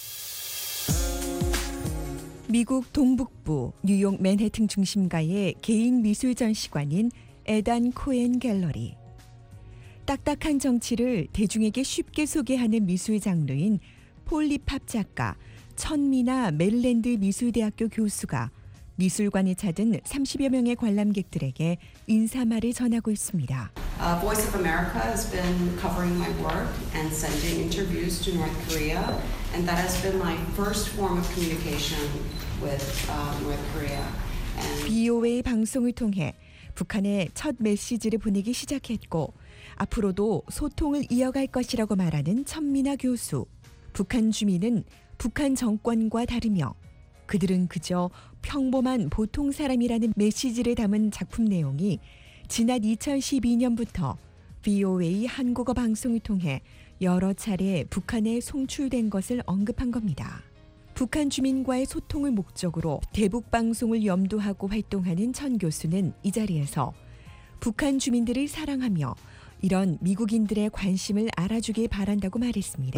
미국 동북부 뉴욕 맨해튼 중심가의 개인 미술 전시관인 에단 코엔 갤러리. 딱딱한 정치를 대중에게 쉽게 소개하는 미술 장르인 폴리팝 작가 천미나 메릴랜드 미술대학교 교수가 미술관에 찾은 삼십여 명의 관람객들에게 인사말을 전하고 있습니다. Uh, Voice of America has been covering my work and sending interviews to North Korea, and that has been my first form of communication with uh, North Korea. And 비오에이 방송을 통해 북한에 첫 메시지를 보내기 시작했고 앞으로도 소통을 이어갈 것이라고 말하는 천미나 교수. 북한 주민은 북한 정권과 다르며 그들은 그저 평범한 보통 사람이라는 메시지를 담은 작품 내용이 지난 이천십이 년부터 브이오에이 한국어 방송을 통해 여러 차례 북한에 송출된 것을 언급한 겁니다. 북한 주민과의 소통을 목적으로 대북 방송을 염두하고 활동하는 천 교수는 이 자리에서 북한 주민들을 사랑하며 이런 미국인들의 관심을 알아주길 바란다고 말했습니다.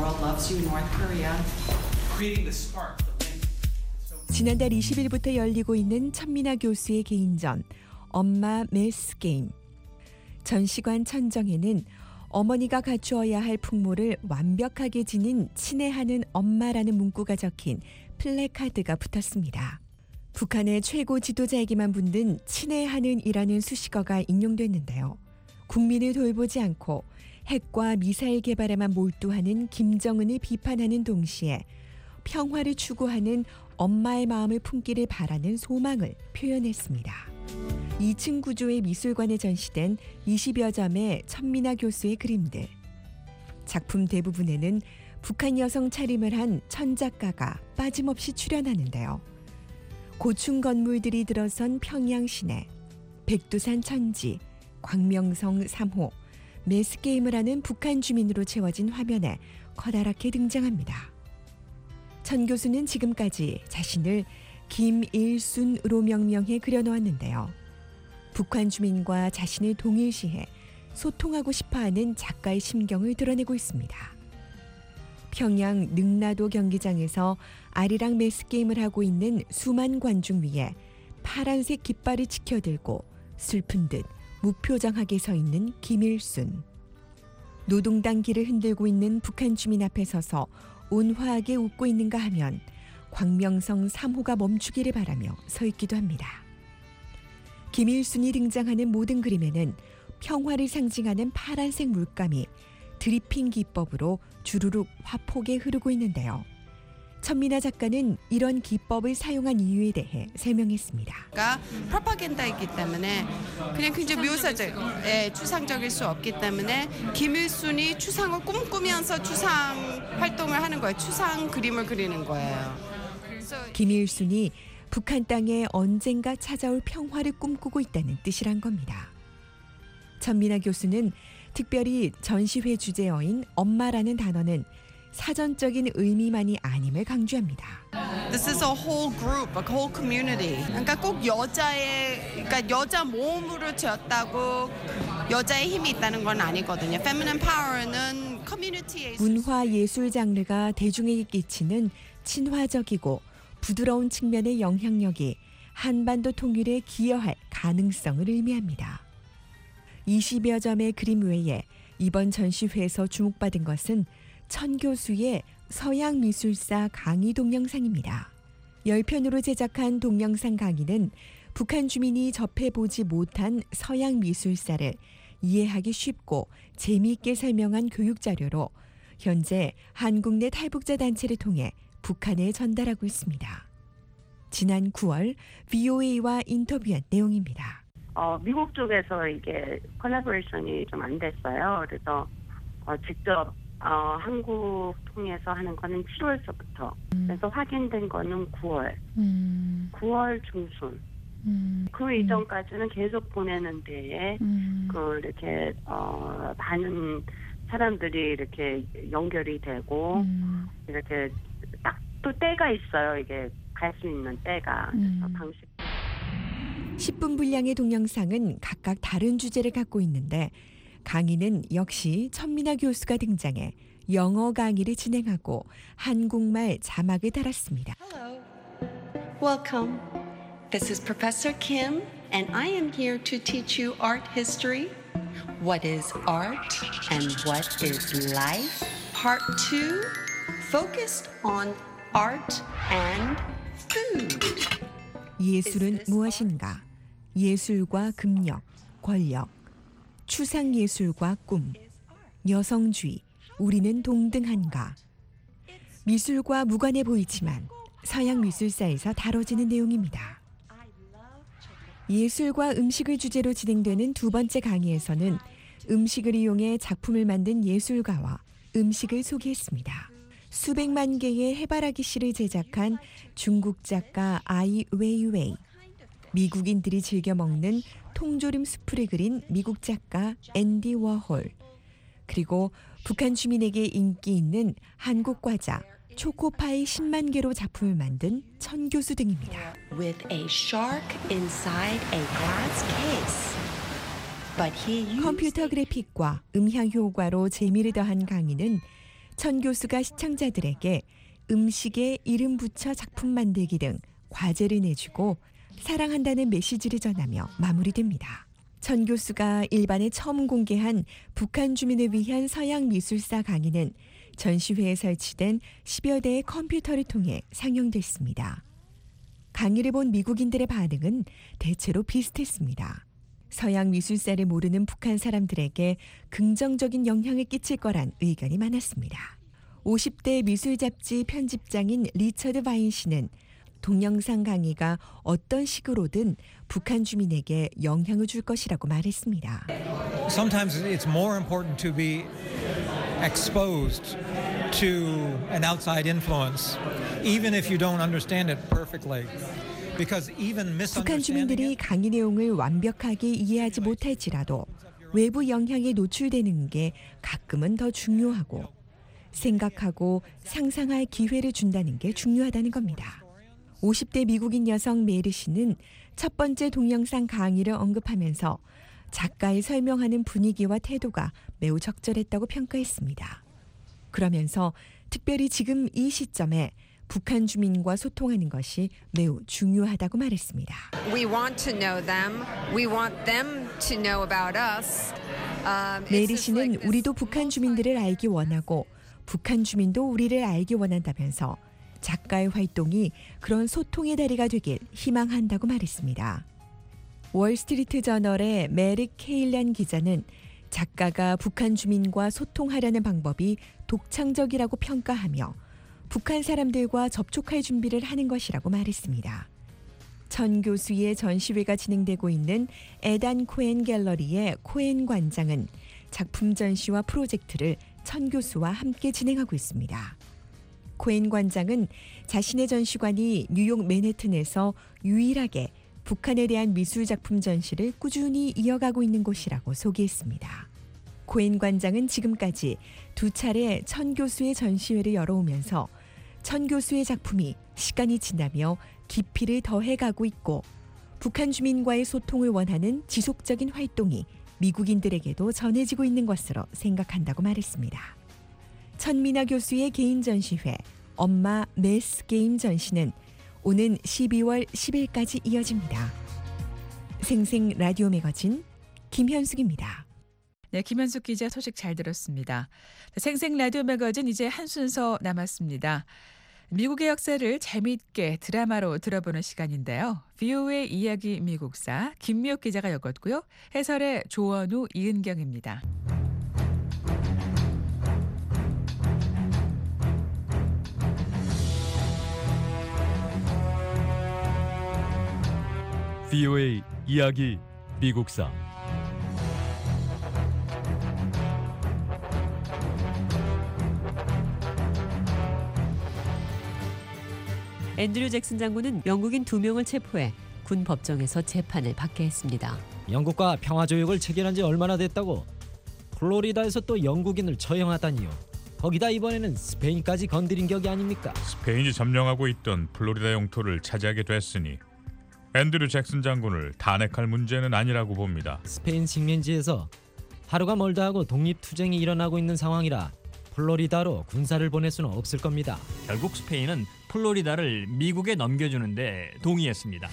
지난달 이십 일부터 열리고 있는 천미나 교수의 개인전 엄마 메스 게임. 전시관 천정에는 어머니가 갖추어야 할 풍모를 완벽하게 지닌 친애하는 엄마라는 문구가 적힌 플래카드가 붙었습니다. 북한의 최고 지도자에게만 붙는 친애하는이라는 수식어가 인용됐는데요. 국민을 돌보지 않고 핵과 미사일 개발에만 몰두하는 김정은을 비판하는 동시에 평화를 추구하는 엄마의 마음을 품기를 바라는 소망을 표현했습니다. 이 층 구조의 미술관에 전시된 이십여 점의 천미나 교수의 그림들. 작품 대부분에는 북한 여성 차림을 한 천 작가가 빠짐없이 출연하는데요. 고층 건물들이 들어선 평양 시내, 백두산 천지, 광명성 삼 호, 매스게임을 하는 북한 주민으로 채워진 화면에 커다랗게 등장합니다. 천 교수는 지금까지 자신을 김일순으로 명명해 그려놓았는데요. 북한 주민과 자신을 동일시해 소통하고 싶어하는 작가의 심경을 드러내고 있습니다. 평양 능라도 경기장에서 아리랑 매스게임을 하고 있는 수만 관중 위에 파란색 깃발을 치켜들고 슬픈 듯 무표정하게 서 있는 김일순. 노동당 길을 흔들고 있는 북한 주민 앞에 서서 온화하게 웃고 있는가 하면 광명성 삼 호가 멈추기를 바라며 서 있기도 합니다. 김일순이 등장하는 모든 그림에는 평화를 상징하는 파란색 물감이 드리핑 기법으로 주르륵 화폭에 흐르고 있는데요. 천미나 작가는 이런 기법을 사용한 이유에 대해 설명했습니다. 그러니까 프로파간다이기 때문에 그냥 굉장히 묘사적, 예, 추상적일 수 없기 때문에 김일순이 추상을 꿈꾸면서 추상 활동을 하는 거예요. 추상 그림을 그리는 거예요. 김일순이 북한 땅에 언젠가 찾아올 평화를 꿈꾸고 있다는 뜻이란 겁니다. 천미나 교수는 특별히 전시회 주제어인 엄마라는 단어는 사전적인 의미만이 아님을 강조합니다. This is a whole group, a whole community. 그러니까 꼭 여자의, 그러니까 여자 몸으로 지었다고 여자의 힘이 있다는 건 아니거든요. Feminine power는 커뮤니티에 문화 예술 장르가 대중에게 끼치는 친화적이고 부드러운 측면의 영향력이 한반도 통일에 기여할 가능성을 의미합니다. 이십여 점의 그림 외에 이번 전시회에서 주목받은 것은 천 교수의 서양 미술사 강의 동영상입니다. 열 편으로 제작한 동영상 강의는 북한 주민이 접해보지 못한 서양 미술사를 이해하기 쉽고 재미있게 설명한 교육 자료로 현재 한국 내 탈북자 단체를 통해 북한에 전달하고 있습니다. 지난 구월 브이오에이와 인터뷰한 내용입니다. 어, 미국 쪽에서 이게 콜라보레이션이 좀 안 됐어요. 그래서 어, 직접 어, 한국 통해서 하는 거는 칠월서부터. 음. 그래서 확인된 거는 구월. 음. 구월 중순. 음. 그 이전까지는 계속 보내는 데에 음. 그 이렇게 어 많은 사람들이 이렇게 연결이 되고 음. 이렇게 딱 또 때가 있어요. 이게 갈 수 있는 때가. 그래서 음. 방식. 십 분 분량의 동영상은 각각 다른 주제를 갖고 있는데 강의는 역시 천민아 교수가 등장해 영어 강의를 진행하고 한국말 자막을 달았습니다. Hello. Welcome. This is Professor Kim, and I am here to teach you art history. What is art and what is life? Part two, focused on art and food. 예술은 무엇인가? 예술과 금력, 권력, 추상 예술과 꿈, 여성주의, 우리는 동등한가? 미술과 무관해 보이지만 서양 미술사에서 다뤄지는 내용입니다. 예술과 음식을 주제로 진행되는 두 번째 강의에서는 음식을 이용해 작품을 만든 예술가와 음식을 소개했습니다. 수백만 개의 해바라기 씨를 제작한 중국 작가 아이 웨이웨이, 미국인들이 즐겨 먹는 통조림 수프를 그린 미국 작가 앤디 워홀, 그리고 북한 주민에게 인기 있는 한국 과자 초코파이 십만 개로 작품을 만든 천 교수 등입니다. With a shark inside a glass case. But he used 컴퓨터 그래픽과 음향 효과로 재미를 더한 강의는 천 교수가 시청자들에게 음식에 이름 붙여 작품 만들기 등 과제를 내주고 사랑한다는 메시지를 전하며 마무리됩니다. 천 교수가 일반에 처음 공개한 북한 주민을 위한 서양 미술사 강의는 전시회에 설치된 십여 대의 컴퓨터를 통해 상영됐습니다. 강의를 본 미국인들의 반응은 대체로 비슷했습니다. 서양 미술사를 모르는 북한 사람들에게 긍정적인 영향을 끼칠 거란 의견이 많았습니다. 오십 대 미술 잡지 편집장인 리처드 바인 씨는 동영상 강의가 어떤 식으로든 북한 주민에게 영향을 줄 것이라고 말했습니다. Sometimes it's more important to be exposed to an outside influence, even if you don't understand it perfectly. Because even 북한 주민들이 강의 내용을 완벽하게 이해하지 못할지라도 외부 영향에 노출되는 게 가끔은 더 중요하고 생각하고 상상할 기회를 준다는 게 중요하다는 겁니다. 오십 대 미국인 여성 메리 씨는 첫 번째 동영상 강의를 언급하면서 작가의 설명하는 분위기와 태도가 매우 적절했다고 평가했습니다. 그러면서 특별히 지금 이 시점에 북한 주민과 소통하는 것이 매우 중요하다고 말했습니다. We want to know them. We want them to know about us. Um, 메리 씨는 우리도 북한 주민들을 알기 원하고 북한 주민도 우리를 알기 원한다면서 작가의 활동이 그런 소통의 다리가 되길 희망한다고 말했습니다. 월스트리트 저널의 메릭 케일란 기자는 작가가 북한 주민과 소통하려는 방법이 독창적이라고 평가하며 북한 사람들과 접촉할 준비를 하는 것이라고 말했습니다. 천 교수의 전시회가 진행되고 있는 에단 코엔 갤러리의 코엔 관장은 작품 전시와 프로젝트를 천 교수와 함께 진행하고 있습니다. 코엔 관장은 자신의 전시관이 뉴욕 맨해튼에서 유일하게 북한에 대한 미술 작품 전시를 꾸준히 이어가고 있는 곳이라고 소개했습니다. 코엔 관장은 지금까지 두 차례 천 교수의 전시회를 열어오면서 천 교수의 작품이 시간이 지나며 깊이를 더해가고 있고 북한 주민과의 소통을 원하는 지속적인 활동이 미국인들에게도 전해지고 있는 것으로 생각한다고 말했습니다. 천민아 교수의 개인 전시회 엄마 메스 게임 전시는 오는 십이월 십일까지 이어집니다. 생생 라디오 매거진 김현숙입니다. 네, 김현숙 기자 소식 잘 들었습니다. 생생 라디오 매거진 이제 한 순서 남았습니다. 미국의 역사를 재미있게 드라마로 들어보는 시간인데요. 브이오에이 이야기 미국사 김미옥 기자가 엮었고요. 해설의 조원우, 이은경입니다. 브이오에이 이야기 미국사 앤드류 잭슨 장군은 영국인 두 명을 체포해 군 법정에서 재판을 받게 했습니다. 영국과 평화조약을 체결한 지 얼마나 됐다고? 플로리다에서 또 영국인을 처형하다니요. 거기다 이번에는 스페인까지 건드린 격이 아닙니까? 스페인이 점령하고 있던 플로리다 영토를 차지하게 됐으니 앤드류 잭슨 장군을 탄핵할 문제는 아니라고 봅니다. 스페인 식민지에서 하루가 멀다 하고 독립투쟁이 일어나고 있는 상황이라 플로리다로 군사를 보낼 수는 없을 겁니다. 결국 스페인은 플로리다를 미국에 넘겨주는데 동의했습니다.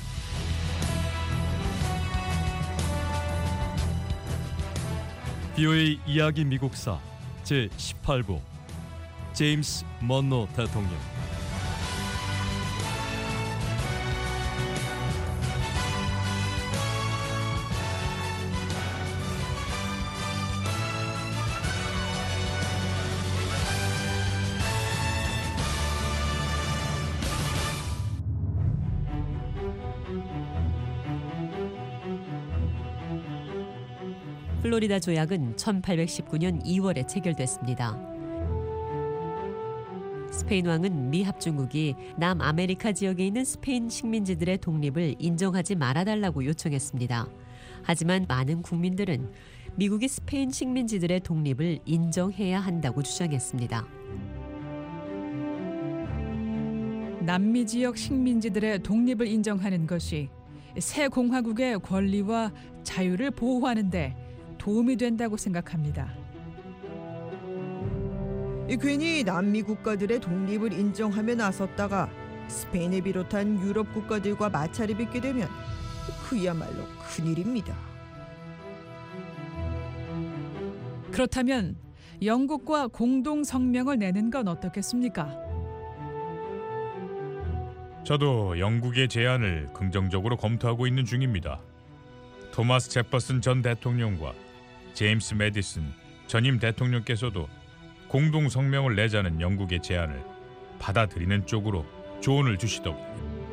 비오에이 이야기 미국사 제십팔 부 제임스 먼로 대통령. 플로리다 조약은 천팔백십구 년 이월에 체결됐습니다. 스페인 왕은 미 합중국이 남아메리카 지역에 있는 스페인 식민지들의 독립을 인정하지 말아달라고 요청했습니다. 하지만 많은 국민들은 미국이 스페인 식민지들의 독립을 인정해야 한다고 주장했습니다. 남미 지역 식민지들의 독립을 인정하는 것이 새 공화국의 권리와 자유를 보호하는 데 도움이 된다고 생각합니다. 괜히 남미 국가들의 독립을 인정하며 나섰다가 스페인을 비롯한 유럽 국가들과 마찰이 빚게 되면 그야말로 큰일입니다. 그렇다면 영국과 공동 성명을 내는 건 어떻겠습니까? 저도 영국의 제안을 긍정적으로 검토하고 있는 중입니다. 토마스 제퍼슨 전 대통령과 제임스 매디슨 전임 대통령께서도 공동 성명을 내자는 영국의 제안을 받아들이는 쪽으로 조언을 주시더군요.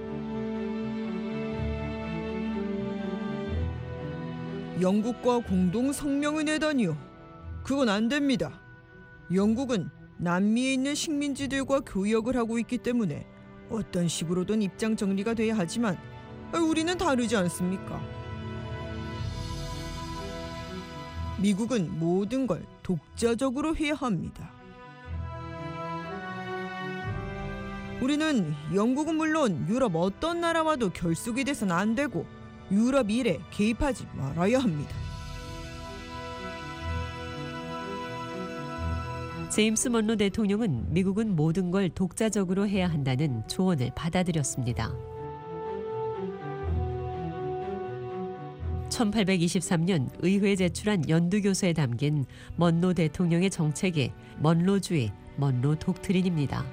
영국과 공동 성명을 내다니요. 그건 안 됩니다. 영국은 남미에 있는 식민지들과 교역을 하고 있기 때문에 어떤 식으로든 입장 정리가 돼야 하지만 우리는 다르지 않습니까? 미국은 모든 걸 독자적으로 해야 합니다. 우리는 영국은 물론 유럽 어떤 나라와도 결속이 돼서는 안 되고 유럽 일에 개입하지 말아야 합니다. 제임스 먼로 대통령은 미국은 모든 걸 독자적으로 해야 한다는 조언을 받아들였습니다. 천팔백이십삼 년 의회에 제출한 연두교서에 담긴 먼로 대통령의 정책이 먼로주의, 먼로 독트린입니다.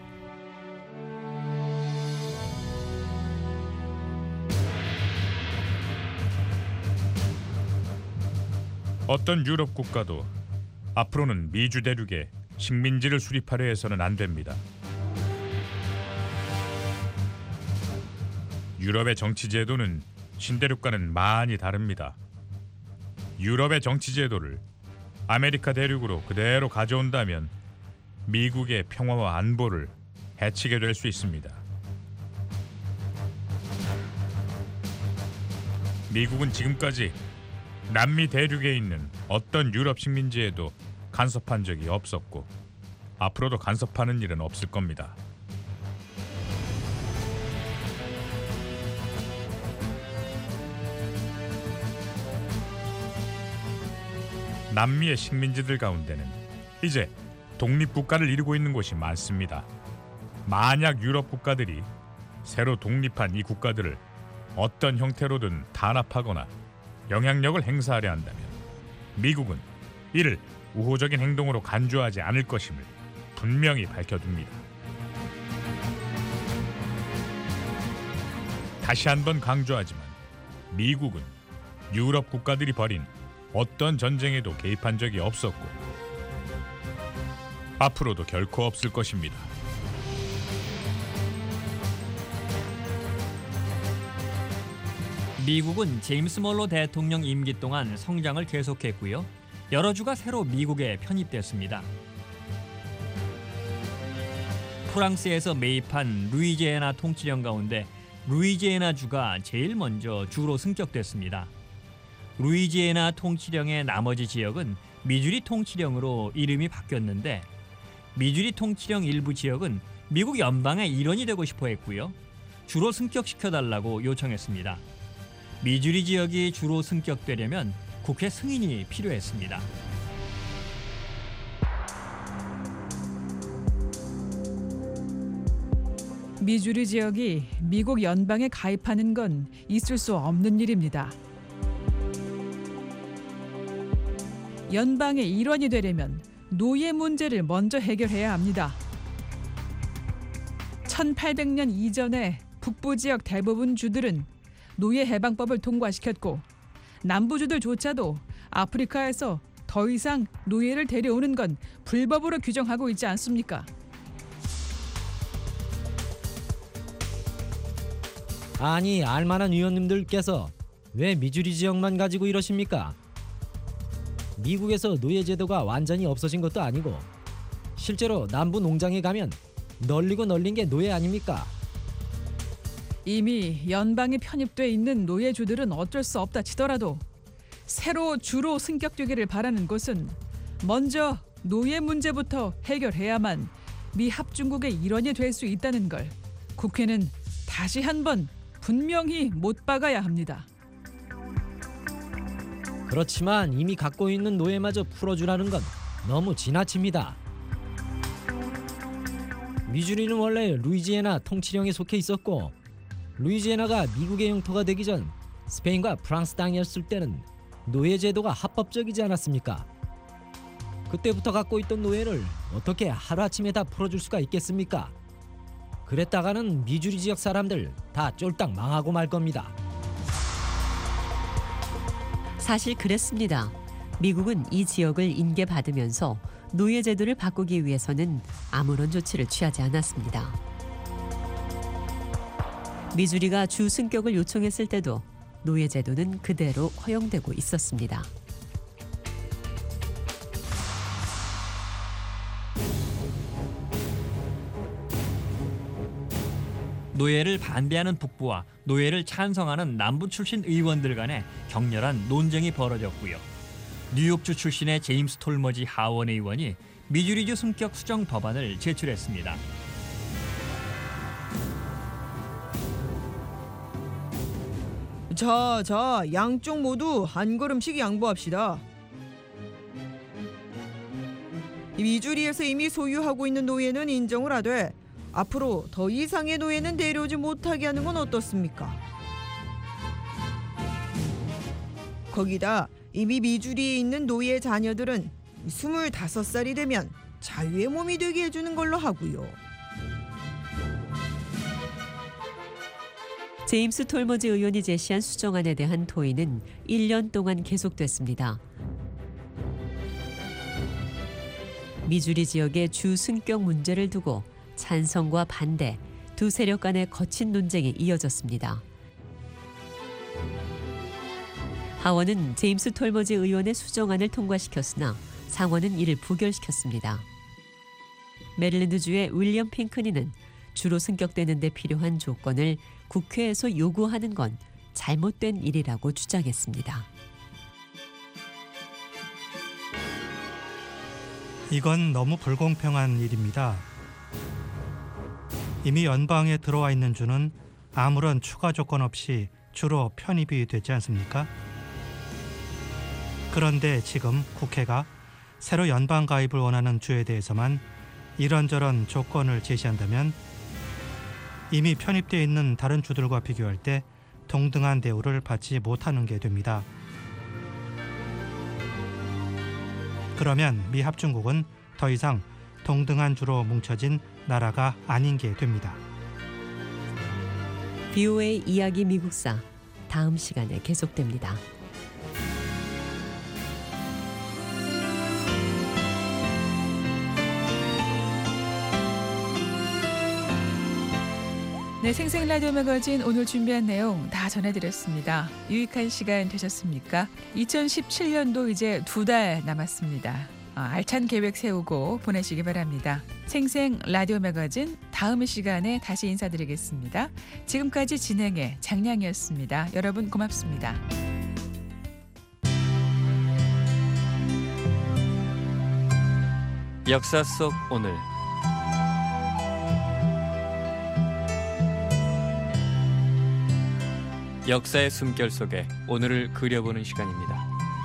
어떤 유럽 국가도 앞으로는 미주 대륙에 식민지를 수립하려 해서는 안 됩니다. 유럽의 정치 제도는 신대륙과는 많이 다릅니다. 유럽의 정치 제도를 아메리카 대륙으로 그대로 가져온다면 미국의 평화와 안보를 해치게 될 수 있습니다. 미국은 지금까지 남미 대륙에 있는 어떤 유럽 식민지에도 간섭한 적이 없었고 앞으로도 간섭하는 일은 없을 겁니다. 남미의 식민지들 가운데는 이제 독립국가를 이루고 있는 곳이 많습니다. 만약 유럽 국가들이 새로 독립한 이 국가들을 어떤 형태로든 탄압하거나 영향력을 행사하려 한다면 미국은 이를 우호적인 행동으로 간주하지 않을 것임을 분명히 밝혀둡니다. 다시 한번 강조하지만 미국은 유럽 국가들이 벌인 어떤 전쟁에도 개입한 적이 없었고 앞으로도 결코 없을 것입니다. 미국은 제임스 먼로 대통령 임기 동안 성장을 계속했고요. 여러 주가 새로 미국에 편입됐습니다. 프랑스에서 매입한 루이지애나 통치령 가운데 루이지애나주가 제일 먼저 주로 승격됐습니다. 루이지애나 통치령의 나머지 지역은 미주리 통치령으로 이름이 바뀌었는데 미주리 통치령 일부 지역은 미국 연방의 일원이 되고 싶어 했고요. 주로 승격시켜달라고 요청했습니다. 미주리 지역이 주로 승격되려면 국회 승인이 필요했습니다. 미주리 지역이 미국 연방에 가입하는 건 있을 수 없는 일입니다. 연방의 일원이 되려면 노예 문제를 먼저 해결해야 합니다. 천팔백 년 이전에 북부 지역 대부분 주들은 노예 해방법을 통과시켰고 남부주들조차도 아프리카에서 더 이상 노예를 데려오는 건 불법으로 규정하고 있지 않습니까? 아니, 알만한 위원님들께서 왜 미주리 지역만 가지고 이러십니까? 미국에서 노예 제도가 완전히 없어진 것도 아니고 실제로 남부 농장에 가면 널리고 널린 게 노예 아닙니까? 이미 연방에 편입돼 있는 노예주들은 어쩔 수 없다 치더라도 새로 주로 승격되기를 바라는 곳은 먼저 노예 문제부터 해결해야만 미 합중국의 일원이 될 수 있다는 걸 국회는 다시 한번 분명히 못 박아야 합니다. 그렇지만 이미 갖고 있는 노예마저 풀어주라는 건 너무 지나칩니다. 미주리는 원래 루이지애나 통치령에 속해 있었고 루이지애나가 미국의 영토가 되기 전 스페인과 프랑스 땅이었을 때는 노예 제도가 합법적이지 않았습니까? 그때부터 갖고 있던 노예를 어떻게 하루아침에 다 풀어줄 수가 있겠습니까? 그랬다가는 미주리 지역 사람들 다 쫄딱 망하고 말 겁니다. 사실 그랬습니다. 미국은 이 지역을 인계받으면서 노예 제도를 바꾸기 위해서는 아무런 조치를 취하지 않았습니다. 미주리가 주 승격을 요청했을 때도 노예 제도는 그대로 허용되고 있었습니다. 노예를 반대하는 북부와 노예를 찬성하는 남부 출신 의원들 간에 격렬한 논쟁이 벌어졌고요. 뉴욕주 출신의 제임스 톨머지 하원 의원이 미주리주 승격 수정 법안을 제출했습니다. 자, 자, 양쪽 모두 한 걸음씩 양보합시다. 미주리에서 이미 소유하고 있는 노예는 인정을 하되 앞으로 더 이상의 노예는 데려오지 못하게 하는 건 어떻습니까? 거기다 이미 미주리에 있는 노예 자녀들은 스물다섯 살이 되면 자유의 몸이 되게 해주는 걸로 하고요. 제임스 톨머지 의원이 제시한 수정안에 대한 토의는 일 년 동안 계속됐습니다. 미주리 지역의 주 승격 문제를 두고 찬성과 반대, 두 세력 간의 거친 논쟁이 이어졌습니다. 하원은 제임스 톨머지 의원의 수정안을 통과시켰으나 상원은 이를 부결시켰습니다. 메릴랜드주의 윌리엄 핑크니는 주로 승격되는 데 필요한 조건을 국회에서 요구하는 건 잘못된 일이라고 주장했습니다. 이건 너무 불공평한 일입니다. 이미 연방에 들어와 있는 주는 아무런 추가 조건 없이 주로 편입이 되지 않습니까? 그런데 지금 국회가 새로 연방 가입을 원하는 주에 대해서만 이런저런 조건을 제시한다면 이미 편입되어 있는 다른 주들과 비교할 때 동등한 대우를 받지 못하는 게 됩니다. 그러면 미 합중국은 더 이상 동등한 주로 뭉쳐진 나라가 아닌 게 됩니다. 비오에이 이야기 미국사 다음 시간에 계속됩니다. 네, 생생 라디오 매거진 오늘 준비한 내용 다 전해드렸습니다. 유익한 시간 되셨습니까? 이천십칠 년도 이제 두 달 남았습니다. 알찬 계획 세우고 보내시기 바랍니다. 생생 라디오 매거진 다음 시간에 다시 인사드리겠습니다. 지금까지 진행의 장량이었습니다. 여러분 고맙습니다. 역사 속 오늘 역사의 숨결 속에 오늘을 그려보는 시간입니다.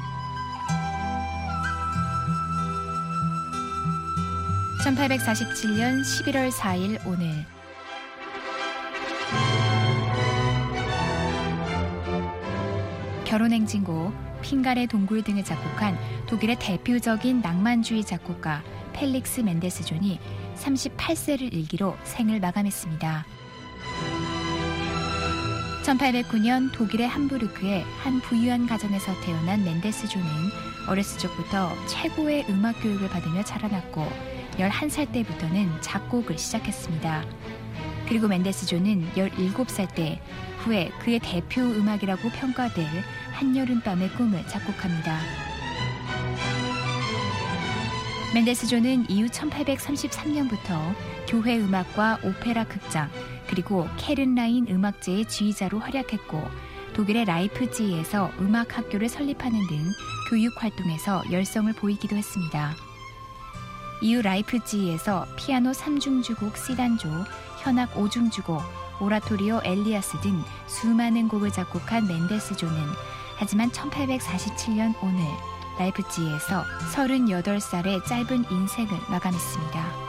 천팔백사십칠년 십일월 사일 오늘 결혼행진곡, 핑갈의 동굴 등을 작곡한 독일의 대표적인 낭만주의 작곡가 펠릭스 멘데스 존이 삼십팔세를 일기로 생을 마감했습니다. 천팔백구년 독일의 함부르크의 한 부유한 가정에서 태어난 멘데스 존은 어렸을 적부터 최고의 음악 교육을 받으며 자라났고 열한 살 때부터는 작곡을 시작했습니다. 그리고 멘데스 존은 열일곱 살 때 후에 그의 대표 음악이라고 평가될 한여름밤의 꿈을 작곡합니다. 멘데스 존은 이후 천팔백삼십삼년부터 교회 음악과 오페라 극장 그리고 케른라인 음악제의 지휘자로 활약했고 독일의 라이프치히에서 음악 학교를 설립하는 등 교육 활동에서 열성을 보이기도 했습니다. 이후 라이프치히에서 피아노 삼중주곡 시단조, 현악 오중주곡, 오라토리오 엘리아스 등 수많은 곡을 작곡한 멘데스 존은 하지만 천팔백사십칠년 오늘 라이프치히에서 서른여덟 살의 짧은 인생을 마감했습니다.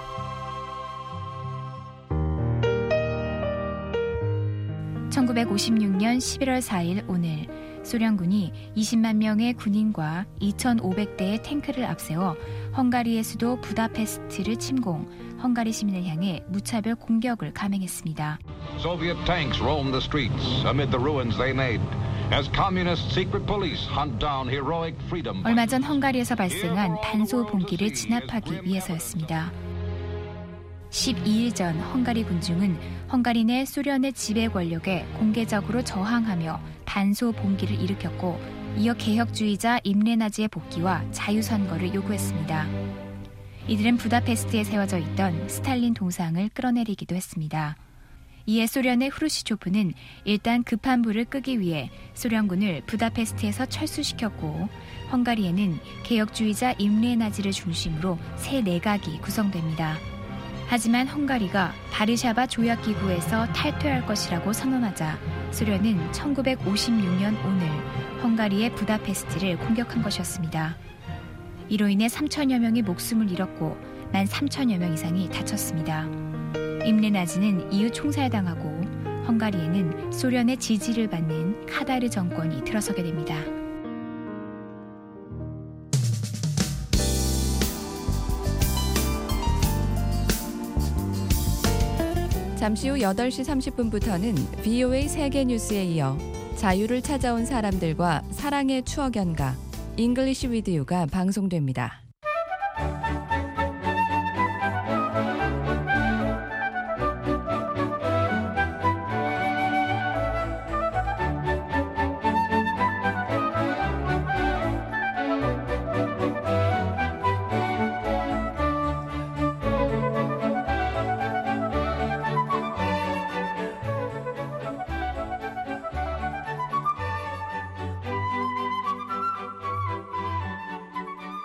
천구백오십육년 십일월 사일 오늘 소련군이 이십만 명의 군인과 이천오백 대의 탱크를 앞세워 헝가리의 수도 부다페스트를 침공, 헝가리 시민을 향해 무차별 공격을 감행했습니다. Soviet tanks roam the streets amid the ruins they made as communist secret police hunt down heroic freedom. 얼마 전 헝가리에서 발생한 단소 봉기를 진압하기 위해서였습니다. 십이일 전 헝가리 군중은 헝가리 내 소련의 지배 권력에 공개적으로 저항하며 단소 봉기를 일으켰고 이어 개혁주의자 임레나지의 복귀와 자유선거를 요구했습니다. 이들은 부다페스트에 세워져 있던 스탈린 동상을 끌어내리기도 했습니다. 이에 소련의 후르시초프는 일단 급한 불을 끄기 위해 소련군을 부다페스트에서 철수시켰고 헝가리에는 개혁주의자 임레나지를 중심으로 새 내각이 구성됩니다. 하지만 헝가리가 바르샤바 조약기구에서 탈퇴할 것이라고 선언하자 소련은 천구백오십육년 오늘 헝가리의 부다페스트를 공격한 것이었습니다. 이로 인해 삼천여 명이 목숨을 잃었고 만 삼천여 명 이상이 다쳤습니다. 임레나지는 이후 총살당하고 헝가리에는 소련의 지지를 받는 카다르 정권이 들어서게 됩니다. 잠시 후 여덟 시 삼십 분부터는 브이오에이 세계 뉴스에 이어 자유를 찾아온 사람들과 사랑의 추억 연가 잉글리시 위드 유가 방송됩니다.